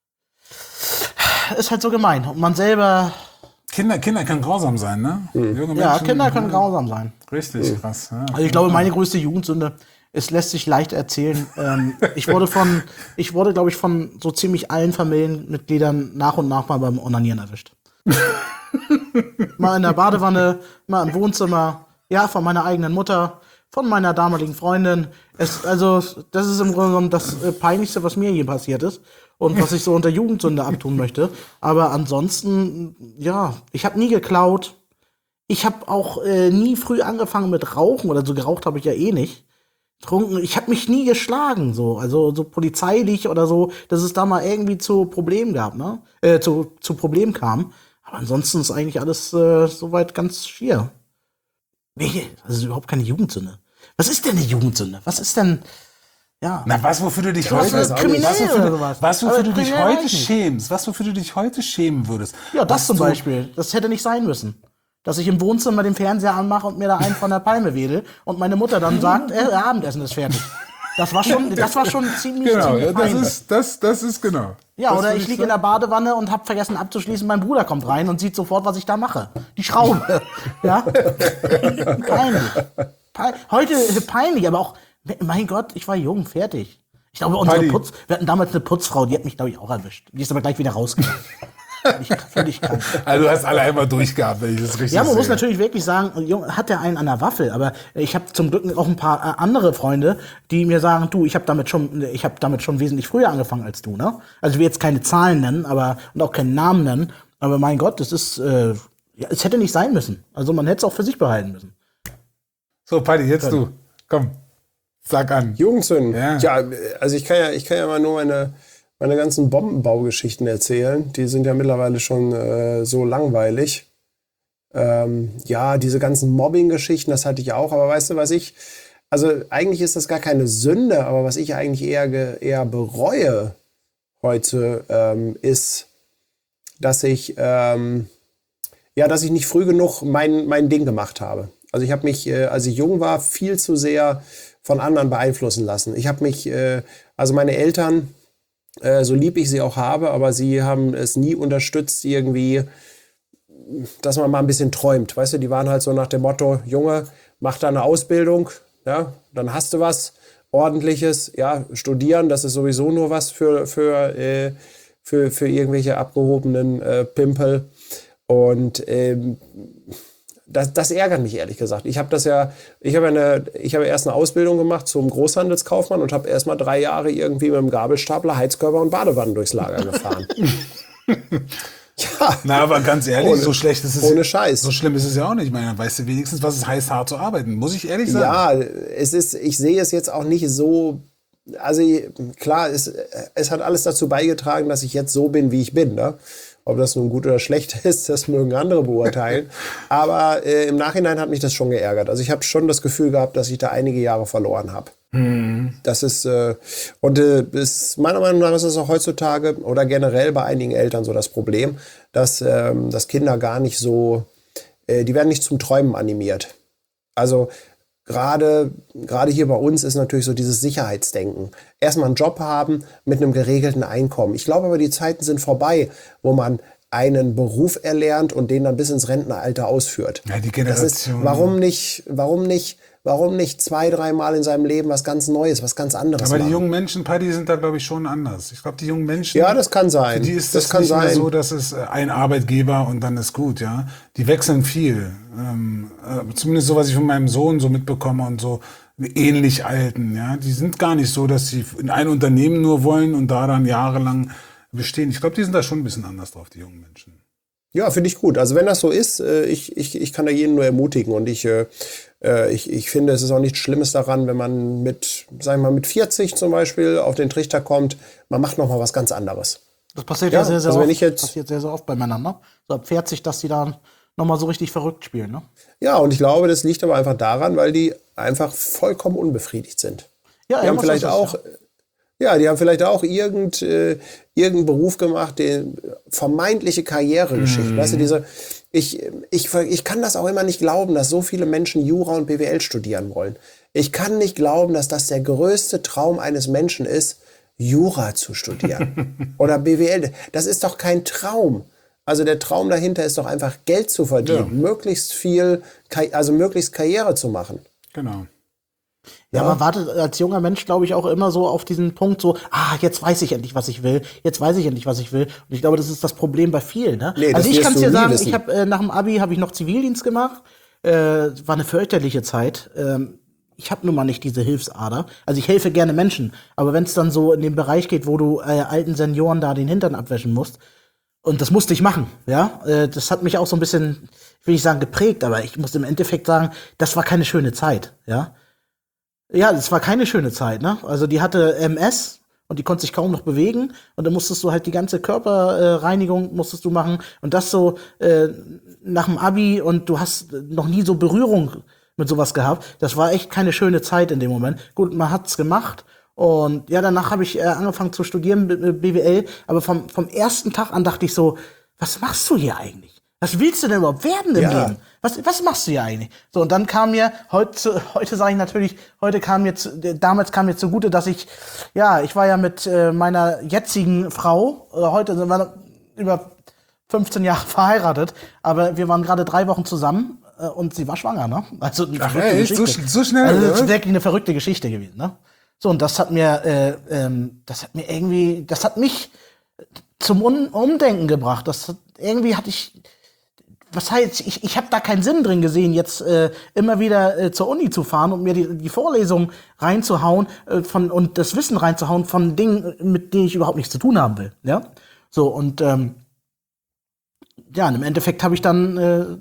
Ist halt so gemein. Und man selber. Kinder können grausam sein, ne? Junge Ja, Menschen, Kinder können grausam sein. Richtig krass. Ja. Also ich glaube, meine größte Jugendsünde, es lässt sich leicht erzählen. Ich wurde, glaube ich, von so ziemlich allen Familienmitgliedern nach und nach mal beim Onanieren erwischt. Mal in der Badewanne, mal im Wohnzimmer, ja, von meiner eigenen Mutter, von meiner damaligen Freundin. Das ist im Grunde genommen das Peinlichste, was mir je passiert ist und was ich so unter Jugendsünde abtun möchte. Aber ansonsten, ja, ich habe nie geklaut. Ich habe auch nie früh angefangen mit Rauchen oder so. Geraucht habe ich ja eh nicht. Ich habe mich nie geschlagen, so, also so polizeilich oder so, dass es da mal irgendwie zu Problemen gab, ne? Zu Problemen kam. Aber ansonsten ist eigentlich alles soweit ganz schier. Nee, das ist überhaupt keine Jugendsünde. Was ist denn eine Jugendsünde? Was ist denn, ja. Na, wofür du dich schämst, wofür du dich heute schämen würdest. Ja, das zum Beispiel. Das hätte nicht sein müssen. Dass ich im Wohnzimmer den Fernseher anmache und mir da einen von der Palme wedel und meine Mutter dann sagt, Abendessen ist fertig. Das war schon ziemlich Genau, peinlich. das ist genau. Ja, das oder ich liege in der Badewanne und habe vergessen abzuschließen, mein Bruder kommt rein und sieht sofort, was ich da mache. Die Schraube. Ja? Peinlich. Heute peinlich, aber auch, mein Gott, ich war jung, fertig. Ich glaube, wir hatten damals eine Putzfrau, die hat mich, glaube ich, auch erwischt. Die ist aber gleich wieder rausgegangen. Völlig krank. Also du hast alle einmal durchgehabt, wenn ich das richtig sehe. Ja, man muss natürlich wirklich sagen, hat der einen an der Waffel, aber ich habe zum Glück auch ein paar andere Freunde, die mir sagen, du, ich habe damit schon wesentlich früher angefangen als du, ne? Also ich will jetzt keine Zahlen nennen, und auch keinen Namen nennen, aber mein Gott, das ist, es hätte nicht sein müssen. Also man hätte es auch für sich behalten müssen. So, Paddy, jetzt du. Komm, sag an. Jugendsünden. Ja, also ich kann ja mal nur meine ganzen Bombenbaugeschichten erzählen. Die sind ja mittlerweile schon so langweilig. Ja, diese ganzen Mobbing-Geschichten, das hatte ich auch. Aber weißt du, also eigentlich ist das gar keine Sünde, aber was ich eigentlich eher bereue heute, ist, dass ich nicht früh genug mein Ding gemacht habe. Also ich habe mich, als ich jung war, viel zu sehr von anderen beeinflussen lassen. Ich habe mich, also meine Eltern, so lieb ich sie auch habe, aber sie haben es nie unterstützt irgendwie, dass man mal ein bisschen träumt. Weißt du, die waren halt so nach dem Motto, Junge, mach da eine Ausbildung, ja, dann hast du was Ordentliches, ja, studieren, das ist sowieso nur was für irgendwelche abgehobenen Pimpel. Und das ärgert mich ehrlich gesagt. Ich habe erst eine Ausbildung gemacht zum Großhandelskaufmann und habe erst mal 3 Jahre irgendwie mit dem Gabelstapler Heizkörper und Badewannen durchs Lager gefahren. Ja. Na, aber ganz ehrlich, so schlecht ist es. Ohne Scheiß. So schlimm ist es ja auch nicht. Ich meine, dann weißt du wenigstens, was es heißt, hart zu arbeiten. Muss ich ehrlich sagen. Ja, ich sehe es jetzt auch nicht so. Also klar, es hat alles dazu beigetragen, dass ich jetzt so bin, wie ich bin. Ne? Ob das nun gut oder schlecht ist, das mögen andere beurteilen. Aber im Nachhinein hat mich das schon geärgert. Also ich habe schon das Gefühl gehabt, dass ich da einige Jahre verloren habe. Das ist, meiner Meinung nach ist es auch heutzutage oder generell bei einigen Eltern so das Problem, dass Kinder gar nicht so, die werden nicht zum Träumen animiert. Also gerade hier bei uns ist natürlich so dieses Sicherheitsdenken. Erstmal einen Job haben mit einem geregelten Einkommen. Ich glaube aber, die Zeiten sind vorbei, wo man einen Beruf erlernt und den dann bis ins Rentenalter ausführt. Ja, die Generation. Warum nicht 2-3 Mal in seinem Leben was ganz Neues, was ganz anderes Aber machen? die jungen Menschen, Paddy, sind da, glaube ich, schon anders. Ich glaube, die jungen Menschen... Ja, das kann sein. Für die ist Das das kann nicht mehr sein. so, dass es ein Arbeitgeber und dann ist gut, ja. Die wechseln viel. Zumindest so, was ich von meinem Sohn so mitbekomme und so ähnlich Alten, ja. Die sind gar nicht so, dass sie in ein Unternehmen nur wollen und da dann jahrelang bestehen. Ich glaube, die sind da schon ein bisschen anders drauf, die jungen Menschen. Ja, finde ich gut. Also wenn das so ist, ich kann da jeden nur ermutigen und ich finde, es ist auch nichts Schlimmes daran, wenn man mit 40 zum Beispiel auf den Trichter kommt, man macht noch mal was ganz anderes. Das passiert Ja, ja sehr, sehr also oft. wenn ich jetzt- Passiert sehr, sehr oft bei Männern, ne? So ab 40, dass die dann nochmal so richtig verrückt spielen, ne? Ja, und ich glaube, das liegt aber einfach daran, weil die einfach vollkommen unbefriedigt sind. Ja, Die haben irgendwas vielleicht ist es, auch, die haben vielleicht auch irgendeinen Beruf gemacht, den vermeintliche Karrieregeschichte. Weißt du, ich kann das auch immer nicht glauben, dass so viele Menschen Jura und BWL studieren wollen. Ich kann nicht glauben, dass das der größte Traum eines Menschen ist, Jura zu studieren oder BWL. Das ist doch kein Traum. Also der Traum dahinter ist doch einfach Geld zu verdienen, möglichst Karriere zu machen. Genau. Ja, man wartet als junger Mensch, glaube ich, auch immer so auf diesen Punkt so, jetzt weiß ich endlich, was ich will. Jetzt weiß ich endlich, was ich will. Und ich glaube, das ist das Problem bei vielen, ne? Nee, also das ich kann es wirst dir du nie sagen, wissen. ich habe nach dem Abi habe ich noch Zivildienst gemacht. War eine fürchterliche Zeit. Ich habe nun mal nicht diese Hilfsader. Also ich helfe gerne Menschen. Aber wenn es dann so in den Bereich geht, wo du alten Senioren da den Hintern abwäschen musst, und das musste ich machen, ja. Das hat mich auch so ein bisschen, ich will nicht sagen geprägt, aber ich muss im Endeffekt sagen, das war keine schöne Zeit, ja. Ja, das war keine schöne Zeit, ne? Also die hatte MS und die konnte sich kaum noch bewegen und dann musstest du halt die ganze Körperreinigung musstest du machen und das so nach dem Abi und du hast noch nie so Berührung mit sowas gehabt. Das war echt keine schöne Zeit in dem Moment. Gut, man hat's gemacht und ja, danach habe ich angefangen zu studieren mit BWL, aber vom ersten Tag an dachte ich so, was machst du hier eigentlich? Was willst du denn überhaupt werden im Leben? Was machst du hier eigentlich? So, und dann kam mir, heute sage ich natürlich, damals kam mir zugute, dass ich war ja mit meiner jetzigen Frau, heute sind wir über 15 Jahre verheiratet, aber wir waren gerade 3 Wochen zusammen und sie war schwanger, ne? Also eine verrückte Geschichte. So schnell, Also das ist oder? wirklich eine verrückte Geschichte gewesen, ne? So, und das hat mich zum Umdenken gebracht. Irgendwie hatte ich, was heißt, ich habe da keinen Sinn drin gesehen, jetzt immer wieder zur Uni zu fahren und mir die Vorlesungen reinzuhauen und das Wissen reinzuhauen von Dingen, mit denen ich überhaupt nichts zu tun haben will. Ja, so und und im Endeffekt habe ich dann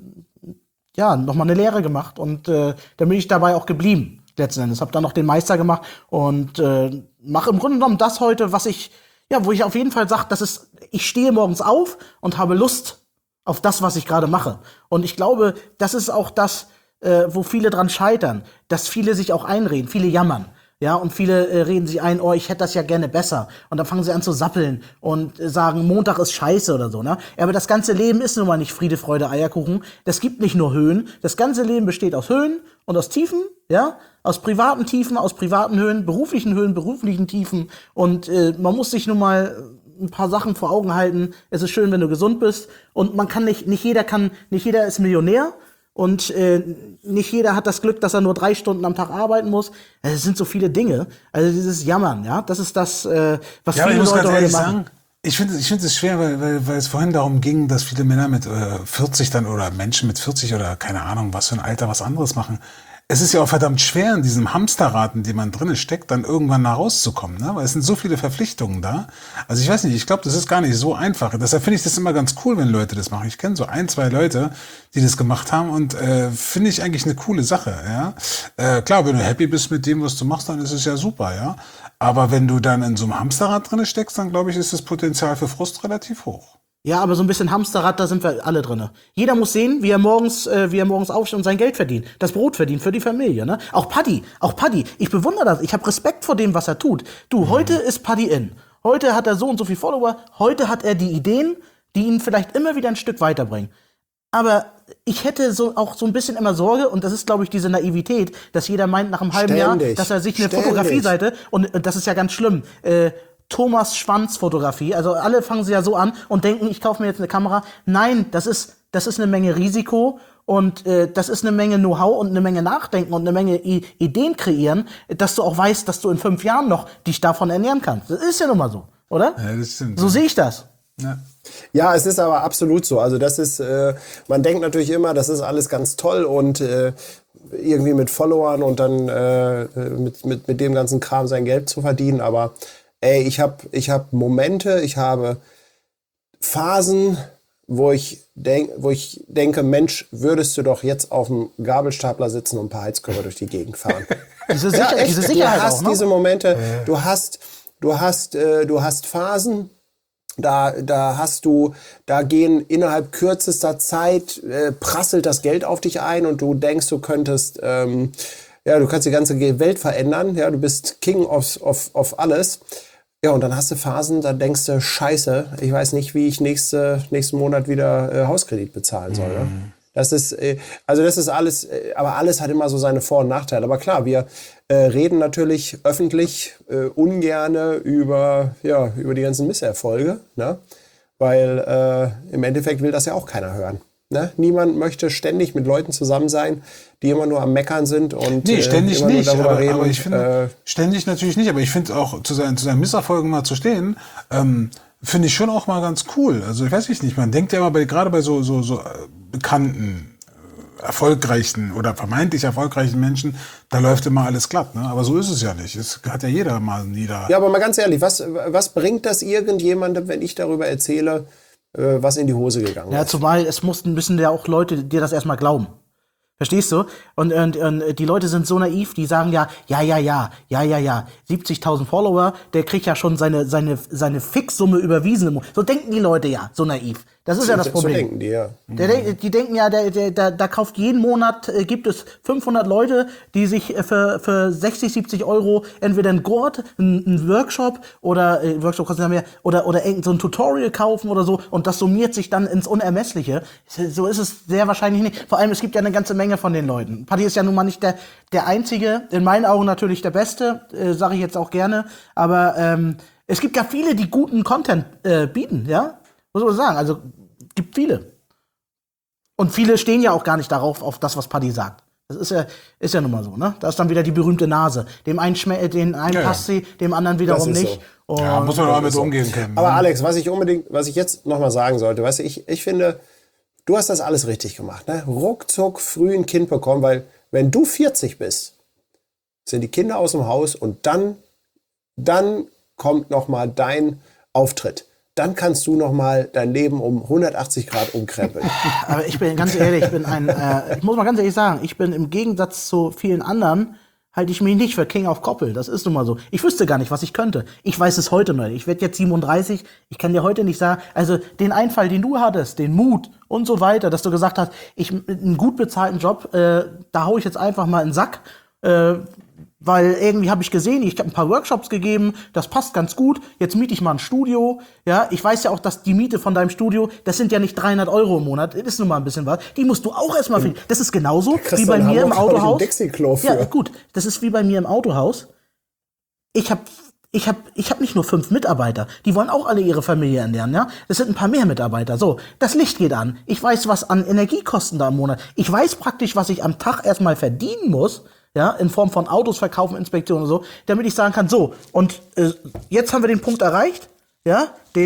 noch mal eine Lehre gemacht und dann bin ich dabei auch geblieben letzten Endes. Habe dann noch den Meister gemacht und mache im Grunde genommen das heute, wo ich auf jeden Fall sage, ich stehe morgens auf und habe Lust auf das, was ich gerade mache. Und ich glaube, das ist auch das, wo viele dran scheitern, dass viele sich auch einreden, viele jammern. Ja, und viele reden sich ein, ich hätte das ja gerne besser. Und dann fangen sie an zu sappeln und sagen, Montag ist scheiße oder so, ne? Aber das ganze Leben ist nun mal nicht Friede, Freude, Eierkuchen. Das gibt nicht nur Höhen. Das ganze Leben besteht aus Höhen und aus Tiefen, ja? Aus privaten Tiefen, aus privaten Höhen, beruflichen Tiefen. Und man muss sich nun mal ein paar Sachen vor Augen halten. Es ist schön, wenn du gesund bist. Und man kann nicht jeder ist Millionär. Und nicht jeder hat das Glück, dass er nur 3 Stunden am Tag arbeiten muss. Es sind so viele Dinge. Also dieses Jammern, ja, das ist das, was Ja, aber ich viele muss Leute ganz heute ehrlich machen. sagen, ich finde es schwer, weil es vorhin darum ging, dass viele Männer mit 40 dann oder Menschen mit 40 oder keine Ahnung, was für ein Alter was anderes machen. Es ist ja auch verdammt schwer, in diesem Hamsterrad, in dem man drinne steckt, dann irgendwann da rauszukommen, ne? Weil es sind so viele Verpflichtungen da. Also ich weiß nicht, ich glaube, das ist gar nicht so einfach. Deshalb finde ich das immer ganz cool, wenn Leute das machen. Ich kenne so 1, 2 Leute, die das gemacht haben und finde ich eigentlich eine coole Sache, ja. Klar, wenn du happy bist mit dem, was du machst, dann ist es ja super, ja. Aber wenn du dann in so einem Hamsterrad drinne steckst, dann glaube ich, ist das Potenzial für Frust relativ hoch. Ja, aber so ein bisschen Hamsterrad, da sind wir alle drinne. Jeder muss sehen, wie er morgens aufsteht und sein Geld verdient. Das Brot verdient für die Familie, ne? Auch Paddy. Ich bewundere das. Ich habe Respekt vor dem, was er tut. Du, heute ist Paddy in. Heute hat er so und so viel Follower. Heute hat er die Ideen, die ihn vielleicht immer wieder ein Stück weiterbringen. Aber ich hätte auch so ein bisschen immer Sorge, und das ist, glaube ich, diese Naivität, dass jeder meint nach einem halben Jahr, dass er sich eine Fotografieseite, und das ist ja ganz schlimm, Thomas Schwanz Fotografie, also alle fangen sie ja so an und denken, ich kaufe mir jetzt eine Kamera. Nein, das ist eine Menge Risiko und das ist eine Menge Know-how und eine Menge Nachdenken und eine Menge Ideen kreieren, dass du auch weißt, dass du in 5 Jahren noch dich davon ernähren kannst. Das ist ja nun mal so, oder? Ja, das stimmt. So sehe ich das. Ja. Ja, es ist aber absolut so. Also das ist, man denkt natürlich immer, das ist alles ganz toll und irgendwie mit Followern und dann mit dem ganzen Kram sein Geld zu verdienen. Aber ey, ich hab Momente, ich habe Phasen, wo ich denke, Mensch, würdest du doch jetzt auf dem Gabelstapler sitzen und ein paar Heizkörper durch die Gegend fahren. Diese Echt, Sicherheit du hast auch, ne? diese Momente, du hast Phasen, da gehen innerhalb kürzester Zeit, prasselt das Geld auf dich ein und du denkst, du könntest, du kannst die ganze Welt verändern, ja, du bist King of alles. Ja, und dann hast du Phasen, da denkst du, scheiße, ich weiß nicht, wie ich nächsten Monat wieder Hauskredit bezahlen soll. Ne? Das ist alles, aber alles hat immer so seine Vor- und Nachteile. Aber klar, wir reden natürlich öffentlich ungerne über die ganzen Misserfolge, ne? Weil im Endeffekt will das ja auch keiner hören. Ne? Niemand möchte ständig mit Leuten zusammen sein, die immer nur am Meckern sind und ständig immer nur nicht, darüber reden. aber ich finde, ständig natürlich nicht, aber ich finde auch, zu seinen Misserfolgen mal zu stehen, finde ich schon auch mal ganz cool. Also ich weiß nicht, man denkt ja immer gerade bei so bekannten, erfolgreichen oder vermeintlich erfolgreichen Menschen, da läuft immer alles glatt, ne? Aber so ist es ja nicht. Es hat ja jeder mal nieder. Ja, aber mal ganz ehrlich, was bringt das irgendjemandem, wenn ich darüber erzähle, was in die Hose gegangen ist? Ja, zumal müssen ja auch Leute dir das erstmal glauben. Verstehst du? Und die Leute sind so naiv, die sagen ja, 70.000 Follower, der kriegt ja schon seine Fixsumme überwiesen. So denken die Leute ja, so naiv. Das ist ja das Problem. So denken die, ja. Die denken ja, da kauft jeden Monat, gibt es 500 Leute, die sich für 60, 70 Euro entweder ein Gurt, einen Workshop oder Workshop kostet ja mehr, oder irgend so ein Tutorial kaufen oder so, und das summiert sich dann ins Unermessliche. So ist es sehr wahrscheinlich nicht. Vor allem, es gibt ja eine ganze Menge von den Leuten. Paddy ist ja nun mal nicht der Einzige, in meinen Augen natürlich der Beste, sage ich jetzt auch gerne, aber es gibt ja viele, die guten Content bieten, ja? Muss man sagen, also gibt viele. Und viele stehen ja auch gar nicht darauf, auf das, was Paddy sagt. Das ist ja nun mal so, ne? Da ist dann wieder die berühmte Nase. Dem einen passt sie, dem anderen wiederum Das ist nicht. so. Ja, muss man auch damit umgehen können. Aber ne? Alex, was ich jetzt noch mal sagen sollte, weißt du, ich finde, du hast das alles richtig gemacht, ne? Ruckzuck früh ein Kind bekommen, weil wenn du 40 bist, sind die Kinder aus dem Haus und dann kommt noch mal dein Auftritt. Dann kannst du noch mal dein Leben um 180 Grad umkrempeln. Aber ich bin ganz ehrlich, ich muss mal ganz ehrlich sagen, ich bin im Gegensatz zu vielen anderen, halte ich mich nicht für King of Koppel. Das ist nun mal so. Ich wüsste gar nicht, was ich könnte. Ich weiß es heute noch nicht. Ich werde jetzt 37. Ich kann dir heute nicht sagen, also den Einfall, den du hattest, den Mut und so weiter, dass du gesagt hast, einen gut bezahlten Job, da hau ich jetzt einfach mal in den Sack, weil irgendwie habe ich gesehen, ich habe ein paar Workshops gegeben, das passt ganz gut, jetzt miete ich mal ein Studio, ja, ich weiß ja auch, dass die Miete von deinem Studio, das sind ja nicht 300 Euro im Monat, das ist nun mal ein bisschen was, die musst du auch erstmal finden. Das ist genauso wie bei mir im Autohaus. Ja, gut, das ist wie bei mir im Autohaus. Ich hab nicht nur 5 Mitarbeiter, die wollen auch alle ihre Familie ernähren, ja. Das sind ein paar mehr Mitarbeiter. So, das Licht geht an. Ich weiß, was an Energiekosten da im Monat. Ich weiß praktisch, was ich am Tag erstmal verdienen muss, ja, in Form von Autos verkaufen, Inspektionen und so, damit ich sagen kann, so, und jetzt haben wir den Punkt erreicht, ja,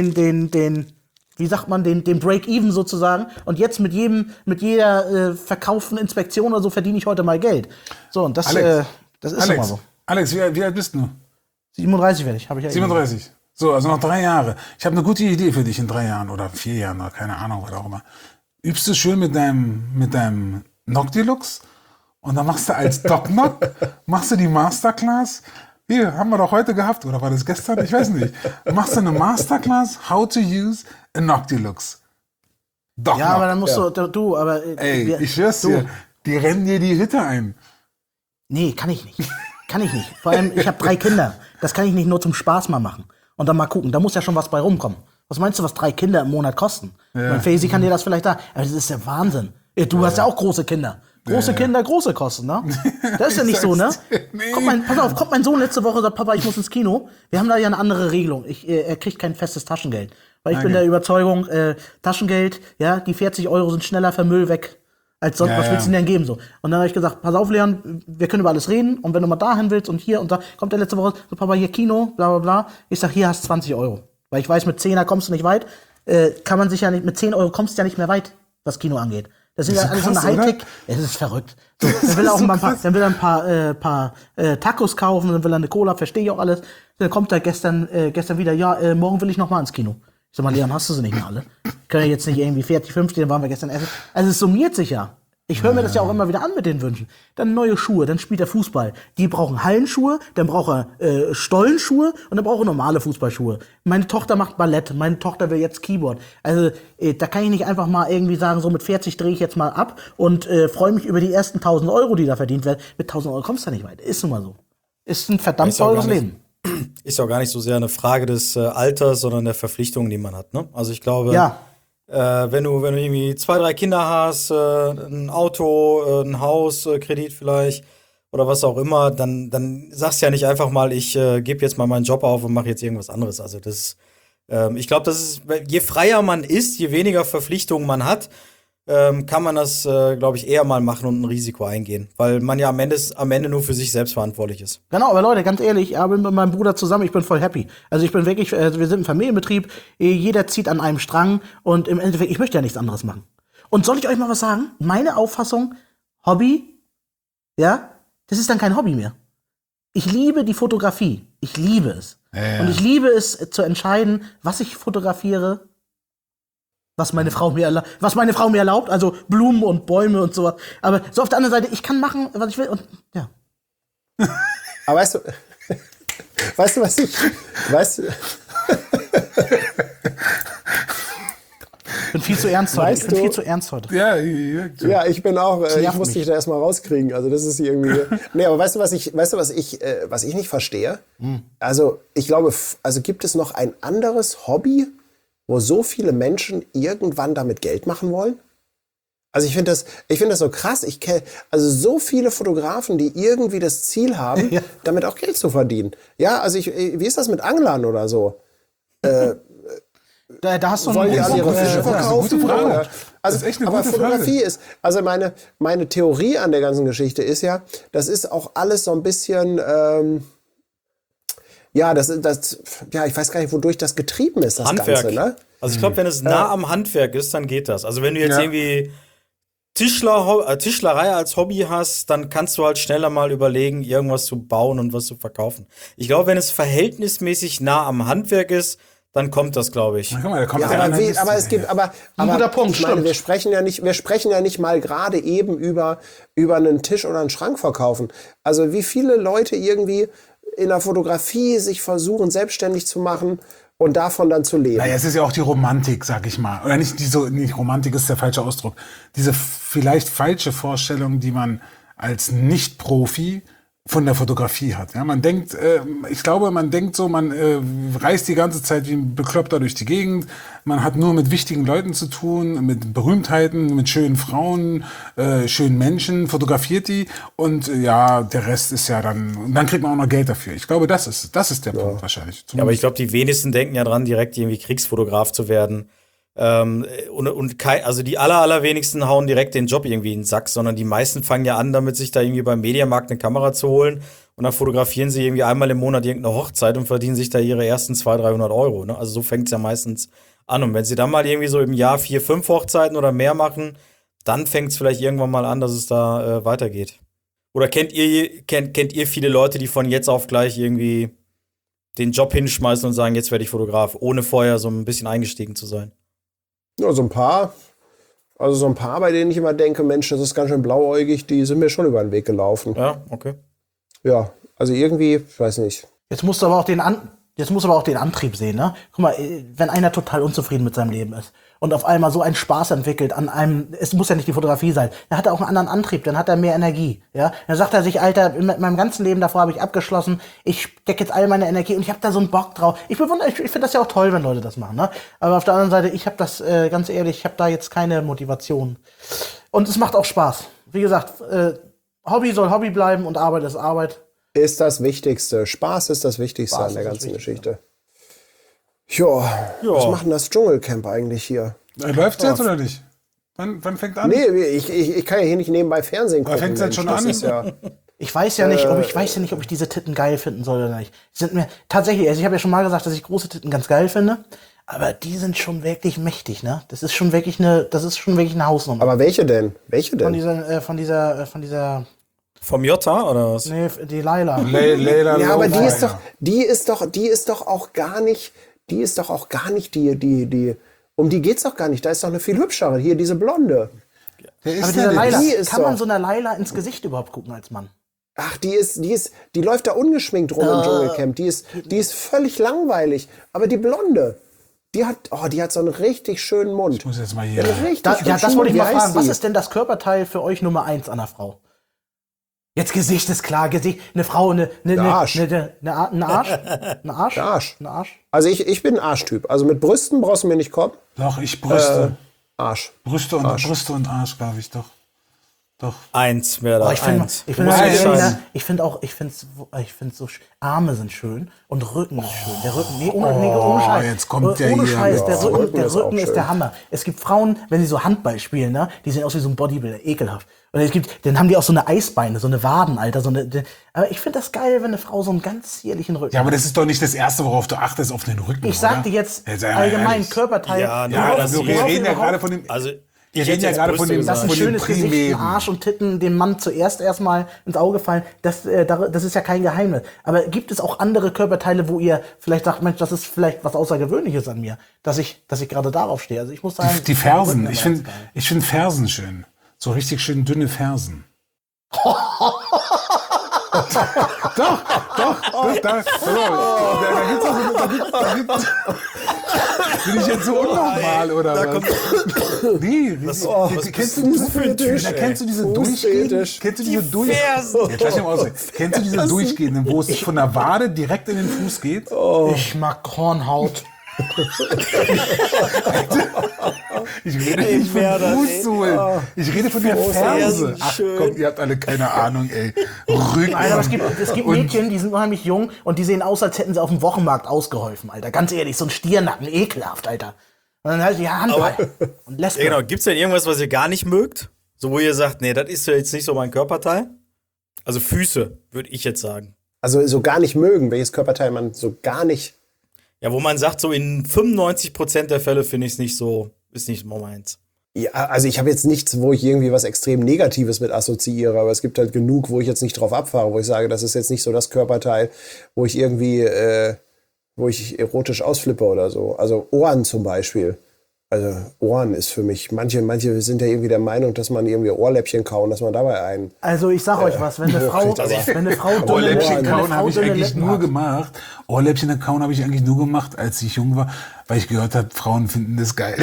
wie sagt man, den Break-Even sozusagen, und jetzt mit jeder verkauften Inspektion oder so verdiene ich heute mal Geld. So, und das ist schon mal so. Alex, wie alt bist du? 37 werde ich, habe ich ja 37. So, also noch 3 Jahre. Ich habe eine gute Idee für dich in 3 Jahren oder 4 Jahren oder keine Ahnung, was auch immer. Übst du schön mit deinem Noctilux und dann machst du als Doc Knock, machst du die Masterclass. Hier, haben wir doch heute gehabt, oder war das gestern? Ich weiß nicht. Machst du eine Masterclass, how to use a Noctilux. Doc Ja, Knock. aber dann musst du, aber... Ey, ich schwör's dir, die rennen dir die Hütte ein. Nee, kann ich nicht. Vor allem, ich habe 3 Kinder. Das kann ich nicht nur zum Spaß mal machen. Und dann mal gucken. Da muss ja schon was bei rumkommen. Was meinst du, was 3 Kinder im Monat kosten? Ja. Mein Faisy kann dir das vielleicht da. Aber das ist der Wahnsinn. Du hast ja auch große Kinder. Große Kinder, große Kosten, ne? Das ist ja nicht so, ne? Nee. Kommt mein Sohn letzte Woche und sagt, Papa, ich muss ins Kino. Wir haben da ja eine andere Regelung. Er kriegt kein festes Taschengeld. Weil ich bin der Überzeugung, Taschengeld, ja, die 40 € sind schneller für Müll weg als sonst. Was willst du denn geben so? Und dann habe ich gesagt, pass auf, Leon, wir können über alles reden. Und wenn du mal dahin willst und hier und da, kommt der letzte Woche, so, Papa, hier Kino, bla bla bla. Ich sag, hier hast 20 €. Weil ich weiß, mit 10er kommst du nicht weit. Kann man sich ja nicht, mit 10 € kommst du ja nicht mehr weit, was Kino angeht. Das ist ja alles so eine Hightech. Es ist verrückt. So, dann will er auch mal ein paar Tacos kaufen, dann will er eine Cola, verstehe ich auch alles. Dann kommt er gestern wieder, ja, morgen will ich noch mal ins Kino. Ich sag mal, Leon, hast du sie nicht mehr alle? Können ja jetzt nicht irgendwie 40, 50, dann waren wir gestern essen. Also es summiert sich ja. Ich höre mir das ja auch immer wieder an mit den Wünschen. Dann neue Schuhe, dann spielt er Fußball. Die brauchen Hallenschuhe, dann braucht er Stollenschuhe und dann braucht er normale Fußballschuhe. Meine Tochter macht Ballett, meine Tochter will jetzt Keyboard. Also da kann ich nicht einfach mal irgendwie sagen, so mit 40 drehe ich jetzt mal ab und freue mich über die ersten 1.000 €, die da verdient werden. Mit 1.000 € kommst du nicht weit. Ist nun mal so. Ist ein verdammt teures Leben. Ist auch gar nicht so sehr eine Frage des Alters, sondern der Verpflichtungen, die man hat. Ne? Also ich glaube, ja. Wenn du irgendwie 2, 3 Kinder hast, ein Auto, ein Haus, Kredit vielleicht oder was auch immer, dann sagst du ja nicht einfach mal, ich gebe jetzt mal meinen Job auf und mache jetzt irgendwas anderes. Also das, ich glaube, das ist, je freier man ist, je weniger Verpflichtungen man hat, kann man das, glaube ich, eher mal machen und ein Risiko eingehen, weil man ja am Ende nur für sich selbst verantwortlich ist. Genau, aber Leute, ganz ehrlich, ich bin mit meinem Bruder zusammen, ich bin voll happy. Also ich bin wirklich, wir sind ein Familienbetrieb, jeder zieht an einem Strang und im Endeffekt, ich möchte ja nichts anderes machen. Und soll ich euch mal was sagen? Meine Auffassung, Hobby, ja, das ist dann kein Hobby mehr. Ich liebe die Fotografie, ich liebe es. Ja. Und ich liebe es zu entscheiden, was ich fotografiere, was meine Frau mir erlaubt, also Blumen und Bäume und sowas. Aber so auf der anderen Seite, ich kann machen, was ich will und ja. Aber weißt du, was ich, Ich bin viel zu ernst heute. Ich bin viel zu ernst heute. Ja, ich bin auch, ich muss dich da erstmal rauskriegen. Also das ist irgendwie. Nee, aber weißt du, was ich nicht verstehe? Also, ich glaube, gibt es noch ein anderes Hobby, wo so viele Menschen irgendwann damit Geld machen wollen? Also ich finde das so krass. Ich kenne also so viele Fotografen, die irgendwie das Ziel haben, damit auch Geld zu verdienen. Ja, also wie ist das mit Anglern oder so? Da hast du wollen die alle ihre Fische verkaufen? Gute Frage. Also, das ist echt eine aber gute Fotografie Frage. ist, also meine Theorie an der ganzen Geschichte ist ja, das ist auch alles so ein bisschen, ich weiß gar nicht, wodurch das getrieben ist, das Handwerk. Ganze, ne? Also ich glaube, wenn es nah am Handwerk ist, dann geht das. Also wenn du jetzt irgendwie Tischlerei als Hobby hast, dann kannst du halt schneller mal überlegen, irgendwas zu bauen und was zu verkaufen. Ich glaube, wenn es verhältnismäßig nah am Handwerk ist, dann kommt das, glaube ich. Na, guck mal, da kommt ein guter Punkt, ich meine, stimmt. wir sprechen ja nicht mal gerade eben über einen Tisch oder einen Schrank verkaufen. Also wie viele Leute irgendwie in der Fotografie sich versuchen, selbstständig zu machen und davon dann zu leben. Naja, es ist ja auch die Romantik, sag ich mal. Oder nicht Romantik ist der falsche Ausdruck. Diese vielleicht falsche Vorstellung, die man als Nicht-Profi von der Fotografie hat. Ja, man denkt, man reist die ganze Zeit wie ein Bekloppter durch die Gegend. Man hat nur mit wichtigen Leuten zu tun, mit Berühmtheiten, mit schönen Frauen, schönen Menschen, fotografiert die und der Rest ist ja und dann kriegt man auch noch Geld dafür. Ich glaube, das ist der Punkt wahrscheinlich. Ja, aber ich glaube, die wenigsten denken ja dran, direkt irgendwie Kriegsfotograf zu werden. Also die allerwenigsten hauen direkt den Job irgendwie in den Sack, sondern die meisten fangen ja an, damit sich da irgendwie beim Mediamarkt eine Kamera zu holen und dann fotografieren sie irgendwie einmal im Monat irgendeine Hochzeit und verdienen sich da ihre ersten 200-300 €. Ne? Also so fängt es ja meistens an. Und wenn sie dann mal irgendwie so im Jahr 4, 5 Hochzeiten oder mehr machen, dann fängt es vielleicht irgendwann mal an, dass es da weitergeht. Oder kennt ihr viele Leute, die von jetzt auf gleich irgendwie den Job hinschmeißen und sagen, jetzt werde ich Fotograf, ohne vorher so ein bisschen eingestiegen zu sein? Ja, so ein paar, bei denen ich immer denke, Mensch, das ist ganz schön blauäugig, die sind mir schon über den Weg gelaufen. Ja, okay. Ja, also irgendwie, ich weiß nicht. Jetzt musst du aber auch Jetzt muss aber auch den Antrieb sehen, ne? Guck mal, wenn einer total unzufrieden mit seinem Leben ist und auf einmal so einen Spaß entwickelt an einem, es muss ja nicht die Fotografie sein, dann hat er auch einen anderen Antrieb, dann hat er mehr Energie, ja? Dann sagt er sich, Alter, in meinem ganzen Leben davor habe ich abgeschlossen, ich stecke jetzt all meine Energie und ich habe da so einen Bock drauf. Ich finde das ja auch toll, wenn Leute das machen, ne? Aber auf der anderen Seite, ich habe das, ganz ehrlich, ich habe da jetzt keine Motivation. Und es macht auch Spaß. Wie gesagt, Hobby soll Hobby bleiben und Arbeit ist Arbeit. Ist das Wichtigste. Spaß ist das Wichtigste Spaß an der ist das ganzen Wichtigste. Geschichte. Was macht denn das Dschungelcamp eigentlich hier? Läuft's jetzt oder nicht? Wann fängt an? Nee, ich kann ja hier nicht nebenbei Fernsehen gucken. fängt's jetzt schon Mensch. an? Das ist ja, Ich weiß ja nicht, ob ich diese Titten geil finden soll oder nicht. Die sind mir tatsächlich, also ich habe ja schon mal gesagt, dass ich große Titten ganz geil finde, aber die sind schon wirklich mächtig, ne? Das ist schon wirklich eine Hausnummer. aber welche denn? Von dieser Vom Jota oder was? nee, die Laila. Leila Ja, aber Lowfire. die ist doch auch gar nicht die, um die geht's doch gar nicht. Da ist doch eine viel hübschere. Hier, diese Blonde. Wer Aber ist dieser denn Laila, Die ist kann man doch- so einer Laila ins Gesicht überhaupt gucken als Mann? Ach, die läuft da ungeschminkt rum im Dschungelcamp. Die ist völlig langweilig. Aber die Blonde, die hat so einen richtig schönen Mund. Ich muss jetzt mal hier. Einen richtig Ja, hübschen das wollte ich Mund. mal Wie heißt fragen. Was die? ist denn das Körperteil für euch Nummer 1 an einer Frau? Jetzt Gesicht ist klar, Gesicht, eine Frau, ein Arsch. Ein Arsch? Arsch. Ein Arsch? Also ich bin ein Arschtyp. Also mit Brüsten brauchst du mir nicht kommen. Doch, ich Brüste. Arsch. Brüste und Arsch, glaube ich, doch. Doch. Eins wäre da. Oh, ich finde Eins. ich Du find musst das entscheiden. ja, ich finde so Arme sind schön und Rücken ist schön. Der Rücken, ohne Scheiß. jetzt kommt der ohne hier. Scheiß, der Ja, Rücken, Rücken der ist auch Rücken ist schön. der Hammer. Es gibt Frauen, wenn sie so Handball spielen, ne, die sehen aus wie so ein Bodybuilder, ekelhaft. Und dann haben die auch so eine Eisbeine, so eine Waden, Alter, aber ich finde das geil, wenn eine Frau so einen ganz zierlichen Rücken Ja, aber das ist doch nicht das Erste, worauf du achtest, auf den Rücken. Ich sagte jetzt sei mal allgemein ehrlich. Körperteil. Ja, Ja, das also ist- wir worauf reden ja überhaupt- gerade von dem. Also, Wir ich reden ja hätte gerade jetzt von dem, Brüste dass ein von dem schönes Gesicht, ein Primären. Arsch und Titten dem Mann zuerst erstmal ins Auge fallen, das ist ja kein Geheimnis. Aber gibt es auch andere Körperteile, wo ihr vielleicht sagt, Mensch, das ist vielleicht was Außergewöhnliches an mir, dass ich gerade darauf stehe? Also ich muss sagen, Die Fersen. Rücken Ich immer finde ganz geil. ich find Fersen schön. So richtig schön dünne Fersen. Doch, da gibt's auch bin ich jetzt so unnormal oder was? Nee, kennst du diese Fußfetisch, kennst du diese Fußfetisch. durchgehenden, kennst du diese Jetzt lass mich mal ausreden. Kennst du diese durchgehenden, wo es von der Wade direkt in den Fuß geht? Ich mag Kornhaut. Ich rede nicht von Fußsohlen. Ich rede von der Ferse. Ach schön. komm, ihr habt alle keine Ahnung, ey. Rücken. Nein, aber es gibt Mädchen, die sind unheimlich jung und die sehen aus, als hätten sie auf dem Wochenmarkt ausgeholfen, Alter. Ganz ehrlich, so ein Stiernacken, ekelhaft, Alter. Und dann halt, ja, Handball. Und Lesbe. Ja, genau. Gibt's denn irgendwas, was ihr gar nicht mögt? So, wo ihr sagt, nee, das ist ja jetzt nicht so mein Körperteil? Also Füße, würde ich jetzt sagen. Also so gar nicht mögen, welches Körperteil man so gar nicht. Ja, wo man sagt, so in 95% der Fälle finde ich es nicht so, ist nicht meins. Ja, also ich habe jetzt nichts, wo ich irgendwie was extrem Negatives mit assoziiere, aber es gibt halt genug, wo ich jetzt nicht drauf abfahre, wo ich sage, das ist jetzt nicht so das Körperteil, wo ich irgendwie, wo ich erotisch ausflippe oder so. Also Ohren zum Beispiel. Also Ohren ist für mich, manche sind ja irgendwie der Meinung, dass man irgendwie Ohrläppchen kauen, dass man dabei einen. Also ich sag euch was, wenn eine Frau Ohrläppchen dünne kauen habe ich eigentlich Lippen nur hat. gemacht. Ohrläppchen kauen habe ich eigentlich nur gemacht, als ich jung war, weil ich gehört habe, Frauen finden das geil.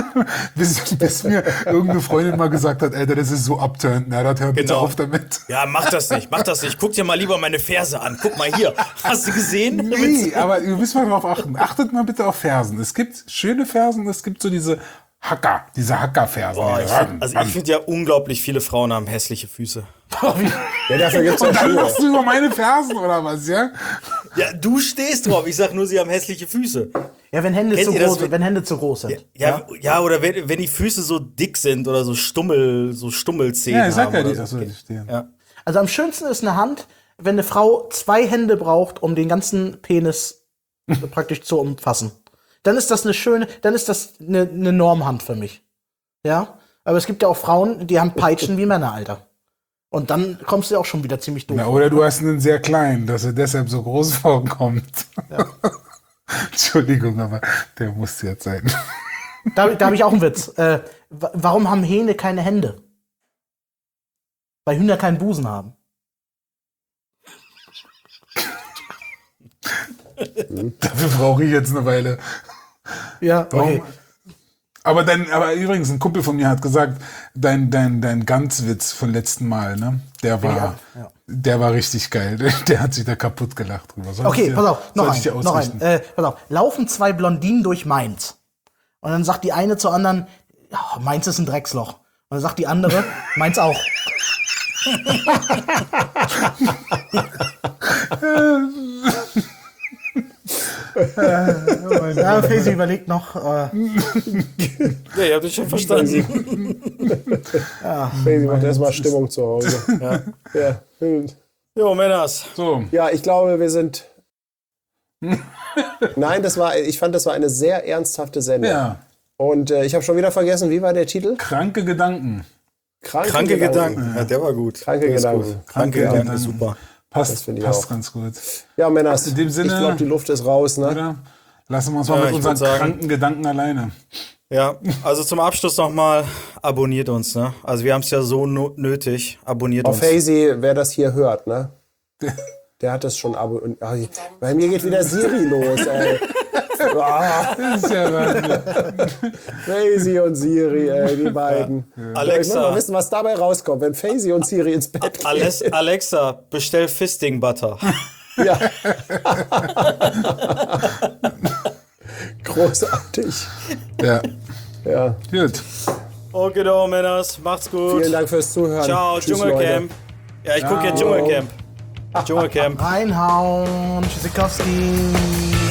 bis mir irgendeine Freundin mal gesagt hat, Alter, das ist so abturnt, na, das hört bitte Genau. auf damit. Ja, mach das nicht. Guck dir mal lieber meine Ferse an. Guck mal hier. Hast du gesehen? Nee, aber ihr müsst mal drauf achten. Achtet mal bitte auf Fersen. Es gibt schöne Fersen, es gibt so diese Hackerfersen. Boah, diese ich finde ja unglaublich viele Frauen haben hässliche Füße. Ja, dafür gibt's ja Und dann Schuhe. machst du über meine Fersen oder was, ja? Ja, du stehst drauf. Ich sag nur, sie haben hässliche Füße. Ja, wenn Hände Kennt zu ihr das groß sind, mit- wenn Hände zu groß sind. Ja, oder wenn die Füße so dick sind oder so Stummelzähne Ja, ich sag haben ja, oder die, so. achso, die stehen. Ja. Also am schönsten ist eine Hand, wenn eine Frau 2 Hände braucht, um den ganzen Penis praktisch zu umfassen. Dann ist das eine Normhand für mich. Ja? Aber es gibt ja auch Frauen, die haben Peitschen wie Männer, Alter. Und dann kommst du auch schon wieder ziemlich doof. Na, oder du hast einen sehr kleinen, dass er deshalb so groß vorkommt. Entschuldigung, aber der muss jetzt sein. Da habe ich auch einen Witz. Warum haben Hähne keine Hände? Weil Hühner keinen Busen haben. Dafür brauche ich jetzt eine Weile. Ja, okay. Aber übrigens, ein Kumpel von mir hat gesagt, dein Ganswitz von letzten Mal, ne? Der war richtig geil. Der hat sich da kaputt gelacht drüber. Okay, pass auf, noch ein. Pass auf. Laufen zwei Blondinen durch Mainz. Und dann sagt die eine zur anderen, ja, Mainz ist ein Drecksloch. Und dann sagt die andere, Mainz auch. Ja, Faisy überlegt noch. Ja, ihr habt es schon verstanden. Faisy macht erstmal Stimmung zu Hause. Ja. Jo, Männers. So. Ja, ich glaube, wir sind. Nein, ich fand, das war eine sehr ernsthafte Sendung. Ja. Und ich habe schon wieder vergessen, wie war der Titel? Kranke Gedanken. Kranke Gedanken. Ja, der war gut. Kranke Gedanken. Kranke Gedanken ist super. Passt finde ich auch. ganz gut. Ja, Männers, In dem Sinne, ich glaube, die Luft ist raus, ne? Oder? Lassen wir uns mal mit ich unseren würd sagen- kranken Gedanken alleine. Ja, also zum Abschluss nochmal, abonniert uns, ne? Also wir haben es ja so nötig. Abonniert Auf uns. Faisy, wer das hier hört, ne? Der hat das schon abonniert. Bei mir geht wieder Siri los, ey. Das ist ja Wahnsinn. Faisy und Siri, ey, die beiden. Ja. Ich will Alexa, mal wissen, was dabei rauskommt, wenn Faisy und Siri ins Bett gehen. Alexa, bestell Fisting Butter. Ja. Großartig. Ja. Gut. Okay, doch, Männers, macht's gut. Vielen Dank fürs Zuhören. Ciao, Tschüss, Dschungelcamp. Ja, ich gucke jetzt Dschungelcamp. Dschungelcamp. Reinhauen, Tschüssikowski.